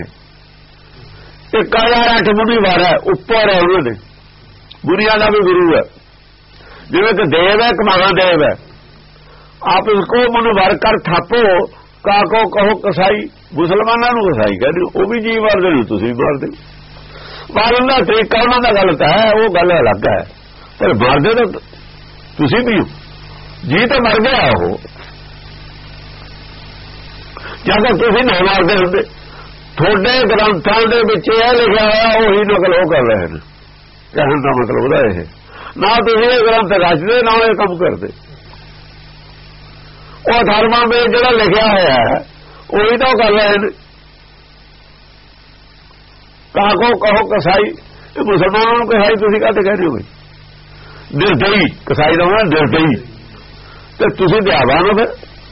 1008 ਮੁਨੀ ਵਰ ਹੈ, ਉੱਪਰ ਹੈ ਉਹਨਾਂ ਦੇ। ਮੁਨੀਆਂ ਦਾ ਵੀ ਗੁਰੂ ਹੈ, ਜਿਵੇਂ ਕਿ ਦੇਵ ਹੈ, ਇੱਕ ਮਹਾਦੇਵ ਹੈ। ਆਪ ਇਸਕੋ ਮੁਨਵਰ ਕਰ ਥਾਪੋ, ਕਾਕੋ ਕਹੋ ਕਸਾਈ। ਮੁਸਲਮਾਨਾਂ ਨੂੰ ਕਸਾਈ ਕਹਿੰਦੇ, ਉਹ ਵੀ ਜੀ ਮਾਰਦੇ ਨੇ, ਤੁਸੀਂ ਮਾਰਦੇ। ਮਾਰਨ ਦਾ ਤਰੀਕਾ ਉਹਨਾਂ ਦਾ ਗਲਤ ਹੈ, ਉਹ ਗੱਲ ਅਲੱਗ ਹੈ, ਪਰ ਮਾਰਦੇ ਤਾਂ ਤੁਸੀਂ ਵੀ ਹੋ। ਜੀ ਤਾਂ ਮਰ ਗਿਆ ਉਹ, ਜਦ ਤੁਸੀਂ ਨਹੀਂ ਮਾਰਦੇ ਹੁੰਦੇ ਤੁਹਾਡੇ ਗ੍ਰੰਥਾਂ ਦੇ ਵਿੱਚ ਇਹ ਲਿਖਿਆ ਹੋਇਆ ਉਹੀ ਨਕਲ ਉਹ ਕਰ ਰਹੇ ਨੇ। ਕਹਿਣ ਦਾ ਮਤਲਬ ਉਹਦਾ ਇਹ, ਨਾ ਤੁਸੀਂ ਇਹ ਗ੍ਰੰਥ ਰਚਦੇ ਨਾ ਇਹ ਕੰਮ ਕਰਦੇ। ਉਹ ਧਰਮਾਂ ਵਿੱਚ ਜਿਹੜਾ ਲਿਖਿਆ ਹੋਇਆ ਹੈ ਉਹੀ ਤਾਂ ਉਹ ਕਰ ਰਹੇ ਨੇ। ਕਾਹੋ ਕਹੋ ਕਸਾਈ, ਇਹ ਮੁਸਲਮਾਨਾਂ ਨੂੰ ਕਸਾਈ ਤੁਸੀਂ ਕਾਹਤੇ ਕਹਿ ਰਹੇ ਹੋ? ਨਿਰਦਈ ਕਸਾਈ ਦਾ ਹੋਣਾ ਨਿਰਦਈ, ਤੇ ਤੁਸੀਂ ਦਿਆਵਾਨ ਹੋ। ਫਿਰ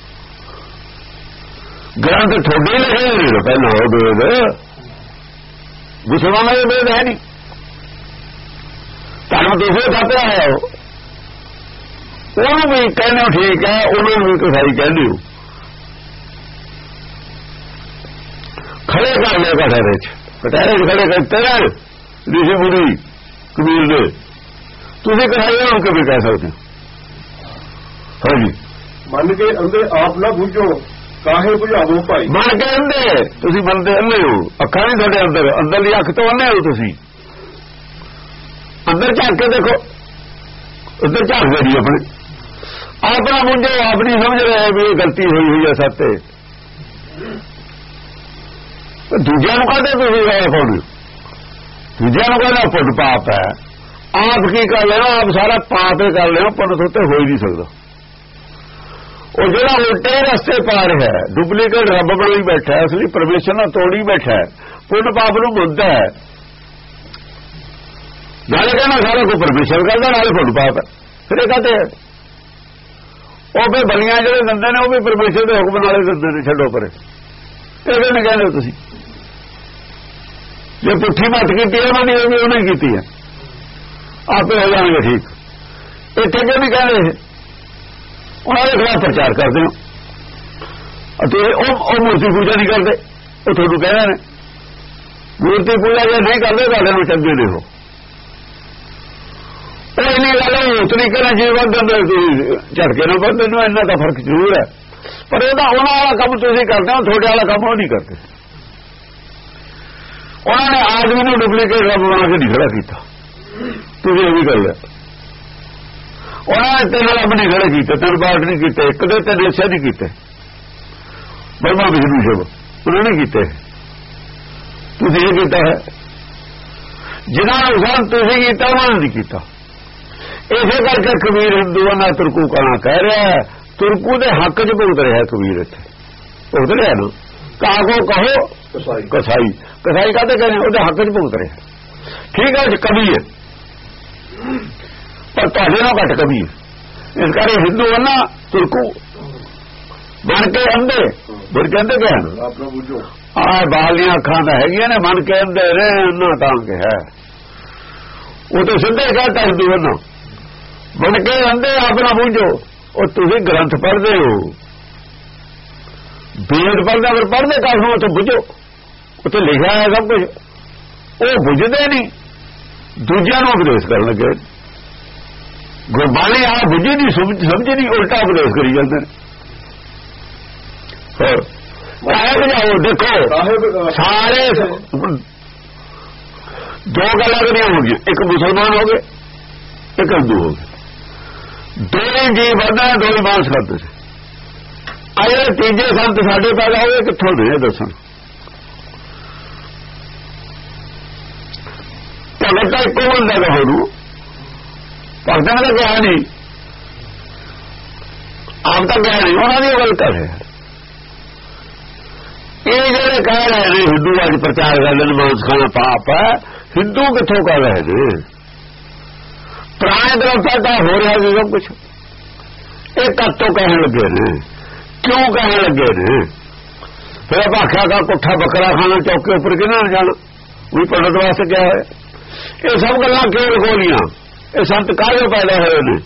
ਗ੍ਰੰਥ ਤੁਹਾਡੇ ਲਿਖੇ ਨੇ ਪਹਿਲਾਂ, ਉਹ ਵੇਦ ਮੁਸਲਮਾਨਾਂ ਦੇ ਵੇਦ ਹੈ ਨਹੀਂ। ਧਰਮ ਤੁਸੀਂ ਥਾਪਿਆ ਹੈ, ਉਹਨੂੰ ਵੀ ਕਹਿੰਦੇ ਹੋ ਠੀਕ ਹੈ, ਉਹਨਾਂ ਨੂੰ ਵੀ ਕਸਾਈ ਕਹਿੰਦੇ ਹੋ। ਖੜੇ ਕਰ ਲਿਆ ਕਟਹਿਰੇ ਚ, ਕਟਹਿਰੇ ਚ ਖੜੇ ਕਰ ਤੇਰਾ ਰਿਸ਼ੀ ਮੁਨੀ ਕਬੀਰ ਦੇ, ਤੁਸੀਂ ਕਸਾਈਆਂ ਨੂੰ ਕਿਵੇਂ ਕਹਿ ਸਕਦੇ ਹੋ? ਹਾਂਜੀ, ਮੰਨ ਕੇ ਅੰਦੇ ਆਪ ਨਾ ਬੁੱਝੋ ਕਾਹੇ ਬੁਝਾਵੋ ਭਾਈ। ਮੰਨ ਕੇ ਅੰਦੇ, ਤੁਸੀਂ ਮੰਨਦੇ ਅੰਨੇ ਹੋ, ਅੱਖਾਂ ਨਹੀਂ ਤੁਹਾਡੇ ਅੰਦਰ, ਅੰਦਰਲੀ ਅੱਖ ਤੋਂ ਅੰਨੇ ਹੋ ਤੁਸੀਂ। ਅੰਦਰ ਝਾਕ ਕੇ ਦੇਖੋ, ਉੱਧਰ ਝਾਕਦੇ ਨਹੀਂ ਆਪਣੇ ਆਪਣਾ ਮੁੰਡੇ ਆਪ ਨਹੀਂ ਸਮਝ ਰਹੇ ਵੀ ਇਹ ਗਲਤੀ ਹੋਈ ਹੈ ਸੱਤੇ। ਦੂਜਿਆਂ ਨੂੰ ਕਹਦੇ ਤੁਸੀਂ ਗਏ ਪਾਉਣੇ, ਦੂਜਿਆਂ ਨੂੰ ਕਹਿੰਦਾ ਪੁੱਤ ਪਾਪ ਹੈ, ਆਪ ਕੀ ਕਰ ਲੈਣਾ? ਆਪ ਸਾਰਾ ਪਾਪ ਹੀ ਕਰ ਲੈਣਾ, ਪੁੱਤ ਉੱਤੇ ਹੋ ਹੀ ਨਹੀਂ ਸਕਦਾ। ਉਹ ਜਿਹੜਾ ਉਲਟੇ ਰਸਤੇ ਪਾ ਰਿਹਾ ਹੈ, ਡੁਪਲੀਕੇਟ ਰੱਬ ਬਣਾਈ ਬੈਠਾ ਹੈ, ਅਸਲੀ ਪਰਮੇਸ਼ਰ ਨਾਲ ਤੋੜੀ ਬੈਠਾ ਹੈ, ਪੁੱਤ ਪਾਪ ਨੂੰ ਮੁੱਦਾ ਹੈ। ਨਾਲੇ ਕਹਿੰਦਾ ਸਾਰਾ ਕੋਈ ਪਰਮੇਸ਼ਰ ਕਰਦਾ, ਨਾਲੇ ਪੁੱਤ ਪਾਪ ਹੈ। ਫਿਰ ਇਹ ਕਹਤੇ ਉਹ ਵੀ ਬਲੀਆਂ ਜਿਹੜੇ ਦਿੰਦੇ ਨੇ ਉਹ ਵੀ ਪਰਮੇਸ਼ਰ ਦੇ ਹੁਕਮ ਨਾਲੇ ਦਿੰਦੇ ਨੇ, ਛੱਡੋ ਪਰੇ। ਇਹ ਨਹੀਂ ਕਹਿੰਦੇ ਤੁਸੀਂ ਜੇ ਪੁੱਠੀ ਮੱਤ ਕੀਤੀ ਉਹਨਾਂ ਨੇ, ਵੀ ਉਹਨੇ ਕੀਤੀ ਹੈ, ਆਪੇ ਹੋ ਜਾਣਗੇ ਠੀਕ। ਇੱਥੇ ਕਿਉਂ ਨਹੀਂ ਕਹਿੰਦੇ? ਉਹਨਾਂ ਦੇ ਖਿਲਾਫ ਪ੍ਰਚਾਰ ਕਰਦੇ ਹੋ ਅਤੇ ਉਹ ਮੂਰਤੀ ਪੂਜਾ ਨਹੀਂ ਕਰਦੇ। ਉਹ ਤੁਹਾਨੂੰ ਕਹਿੰਦੇ ਨੇ ਮੂਰਤੀ ਪੂਜਾ ਜੇ ਨਹੀਂ ਕਰਦੇ ਤੁਹਾਡੇ ਨੂੰ ਚੰਗੇ ਨੇ। ਉਹ ਇੰਨੀ ਗੱਲ ਉਸ ਤਰੀਕੇ ਨਾਲ ਜੀਵਨ ਦੇ ਅੰਦਰ ਝਟਕੇ ਨਾਲ ਬੰਦੇ ਨੂੰ ਇੰਨਾ ਤਾਂ ਫਰਕ ਜ਼ਰੂਰ ਹੈ, ਪਰ ਉਹਦਾ ਉਹਨਾਂ ਵਾਲਾ ਕੰਮ ਤੁਸੀਂ ਕਰਦੇ ਹੋ, ਤੁਹਾਡੇ ਵਾਲਾ ਕੰਮ ਉਹ ਨਹੀਂ ਕਰਦੇ। ਉਹਨਾਂ ਨੇ ਆਦਮੀ ਨੂੰ ਡੁਪਲੀਕੇਟ ਰੱਬ ਬਣਾ ਕੇ ਨਹੀਂ ਖੜਾ ਕੀਤਾ, ਤੁਸੀਂ ਇਹ ਵੀ ਕਰ ਲਿਆ। ਉਹਨਾਂ ਨੇ ਤਿੰਨ ਰੱਬ ਨਹੀਂ ਖੜੇ ਕੀਤੇ, ਤਿੰਨ ਪਾਠ ਨਹੀਂ ਕੀਤੇ, ਇੱਕ ਦੇ ਤਿੰਨ ਹਿੱਸੇ ਨਹੀਂ ਕੀਤੇ, ਬਰਮਾ ਵਿਸ਼ਨੂੰ ਸ਼ਿਵ ਉਹਨਾਂ ਨੇ ਕੀਤੇ, ਤੁਸੀਂ ਇਹ ਕੀਤਾ ਹੈ। ਜਿਨ੍ਹਾਂ ਨੂੰ ਸਨ ਤੁਸੀਂ ਕੀਤਾ, ਉਹਨਾਂ ਨੇ ਨਹੀਂ ਕੀਤਾ। ਇਸੇ ਕਰਕੇ ਕਬੀਰ ਹਿੰਦੂਆਂ ਦਾ ਤੁਰਕੂ ਕਾਣਾ ਕਹਿ ਰਿਹਾ ਹੈ, ਤੁਰਕੂ ਦੇ ਹੱਕ 'ਚ ਭੁਗਤ ਰਿਹਾ ਕਬੀਰ। ਇੱਥੇ ਭੁਗਤ ਰਿਹਾ ਨਾ, ਕਾਹੋ ਕਹੋ ਕਸਾਈ, ਕਸਾਈ ਕਾਹਦੇ ਕਹਿੰਦੇ? ਉਹਦੇ ਹੱਕ 'ਚ ਭੁਗਤ ਰਿਹਾ। ਠੀਕ ਹੈ ਕਬੀਰ, ਪਰ ਤੁਹਾਡੇ ਨਾਲ ਘੱਟ ਕਬੀਰ। ਇਸ ਕਰਕੇ ਹਿੰਦੂ ਨਾ ਤੁਰਕੂ ਬਣ ਕੇ ਅੰਦੇ ਬੁਰ ਕਹਿੰਦੇ ਕਿ ਆਪਣਾ ਬੁੱਝੋ ਆ ਬਾਲੀਆਂ ਅੱਖਾਂ ਤਾਂ ਹੈਗੀਆਂ ਨੇ, ਬਣ ਕੇ ਅੰਦੇ ਨੇ ਨਾ ਤਾਂ ਕਿ ਹੈ। ਉਹ ਤਾਂ ਸਿੱਧੇ ਕਹਿੰਦਾ ਹਿੰਦੂ ਨਾ ਬਣ ਕੇ ਅੰਦੇ ਆਪਣਾ ਬੁੱਝੋ। ਉਹ ਤੁਸੀਂ ਗ੍ਰੰਥ ਪੜ੍ਹਦੇ ਹੋ, ਵੇਦ ਪੜ੍ਹਦਾ, ਫਿਰ ਪੜ੍ਹਦੇ ਕਾਹਨੂੰ? ਉੱਥੇ ਬੁੱਝੋ, ਉੱਥੇ ਲਿਖਿਆ ਹੈ ਸਭ ਕੁਝ। ਉਹ ਬੁੱਝਦੇ ਨਹੀਂ, ਦੂਜਿਆਂ ਨੂੰ ਉਪਦੇਸ਼ ਕਰਨ ਲੱਗੇ। ਗੁਰਬਾਣੀ ਆ ਬੁੱਝੀ ਨਹੀਂ, ਸਮਝੀ ਨਹੀਂ, ਉਲਟਾ ਉਪਦੇਸ਼ ਕਰੀ ਜਾਂਦੇ ਨੇ। ਜਾਓ ਦੇਖੋ ਸਾਰੇ ਦੋ ਗੱਲਾਂ ਕਰੀਆਂ ਹੋ ਗਈਆਂ, ਇੱਕ ਮੁਸਲਮਾਨ ਹੋ ਗਏ, ਇੱਕ ਹਿੰਦੂ ਹੋ ਗਏ। ਦੋਵੇਂ ਜੀ ਵਧਾ, ਦੋਵੇਂ ਬਾਂਸ ਕਰਦੇ ਸੀ। ਅਜੇ ਤੀਜੇ ਸੰਤ ਸਾਡੇ ਪੈਦਾ ਹੋਏ ਕਿੱਥੋਂ ਦੇ ਦੱਸਣ? ਭਗਤ ਤਾਂ ਇੱਕੋ ਬੰਦਾ ਦਾ ਹੋਰੂ, ਭਗਤਾਂ ਦਾ ਕਿਹਾ ਨਹੀਂ, ਆਪ ਤਾਂ ਕਿਹਾ ਨਹੀਂ, ਉਹਨਾਂ ਦੀ ਗੱਲ ਕਰ ਰਿਹਾ। ਇਹ ਜਿਹੜੇ ਕਹਿ ਰਹੇ ਨੇ ਹਿੰਦੂ ਅੱਜ ਪ੍ਰਚਾਰ ਕਰਦੇ ਨੇ ਮਾਂਸ ਖਾਣਾ ਪਾਪ ਹੈ, ਹਿੰਦੂ ਕਿੱਥੋਂ ਕਰ ਰਹੇ ਨੇ? ਪੁਰਾਣੇ ਗ੍ਰੰਥਾਂ ਦਾ ਹੋ ਰਿਹਾ ਜੀ ਸਭ ਕੁਛ। ਇਹ ਕਦ ਤੋਂ ਕਹਿਣ ਲੱਗੇ ਨੇ, ਕਿਉਂ ਕਹਿਣ ਲੱਗੇ ਨੇ? ਫਿਰ ਆਖਿਆ ਦਾ ਪੁੱਠਾ ਬੱਕਰਾ ਖਾਣਾ ਚੌਕੇ ਉੱਪਰ ਕਿਹਨਾਂ ਨੇ ਜਾਣਾ, ਵੀ ਪੰਡਤ ਵਾਸਤੇ ਕਿਹਾ ਹੋਇਆ। ਇਹ ਸਭ ਗੱਲਾਂ ਕਿਉਂ ਲਗੋਲੀਆਂ? ਇਹ ਸੰਤ ਕਾਹਦੇ ਪੈਦਾ ਹੋਏ ਨੇ?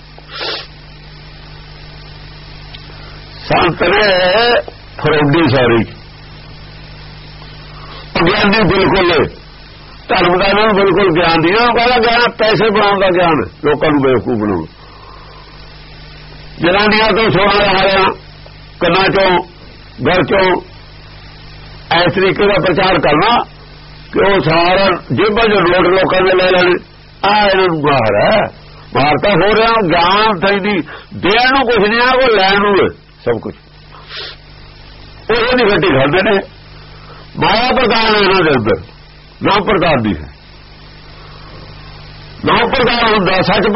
ਸੰਤ ਨੇ ਫਰੋਡੀ ਸਾਰੀ ਗਿਆਨੀ ਬਿਲਕੁਲ ਧਰਮ ਦਾ ਇਹਨਾਂ ਨੂੰ ਬਿਲਕੁਲ ਗਿਆਨ ਨਹੀਂ। ਉਹਨਾਂ ਕਹਿੰਦਾ ਗਿਆਨ ਪੈਸੇ ਬਣਾਉਣ ਦਾ ਗਿਆਨ, ਲੋਕਾਂ ਨੂੰ ਬੇਵਕੂਫ ਬਣਾਉਣ। ਜਨਾਨੀਆਂ ਤੋਂ ਸੋਨਾ ਲਹਾਰਿਆਂ ਕੰਨਾਂ ਚੋਂ ਘਰ ਚੋਂ ਇਸ ਤਰੀਕੇ ਦਾ ਪ੍ਰਚਾਰ ਕਰਨਾ ਕਿ ਉਹ ਸਾਰਾ ਜੇਬਾਂ ਚ ਨੋਟ ਲੋਕਾਂ ਨੇ ਲੈ ਲੈਣੇ। ਆ ਇਹਨਾਂ ਨੂੰ ਬਾਹਰ ਹੈ, ਬਾਹਰ ਤਾਂ ਹੋ ਰਿਹਾ ਗਿਆਨ ਥਈ ਦੇਣ ਨੂੰ ਕੁਛ ਨਹੀਂ ਆ, ਉਹ ਲੈਣ ਨੂੰ ਸਭ ਕੁਛ। ਉਹ ਨਹੀਂ ਗੱਡੀ ਖਾਂਦੇ ਨੇ, ਮਾਇਆ ਪ੍ਰਧਾਨ ਹੈ ਇਹਨਾਂ ਦੇ ਅੰਦਰ, ਨੌ ਪ੍ਰਕਾਰ ਦੀ ਹੈ। ਨੌ ਪ੍ਰਕਾਰ ਹੁੰਦਾ ਸੱਚ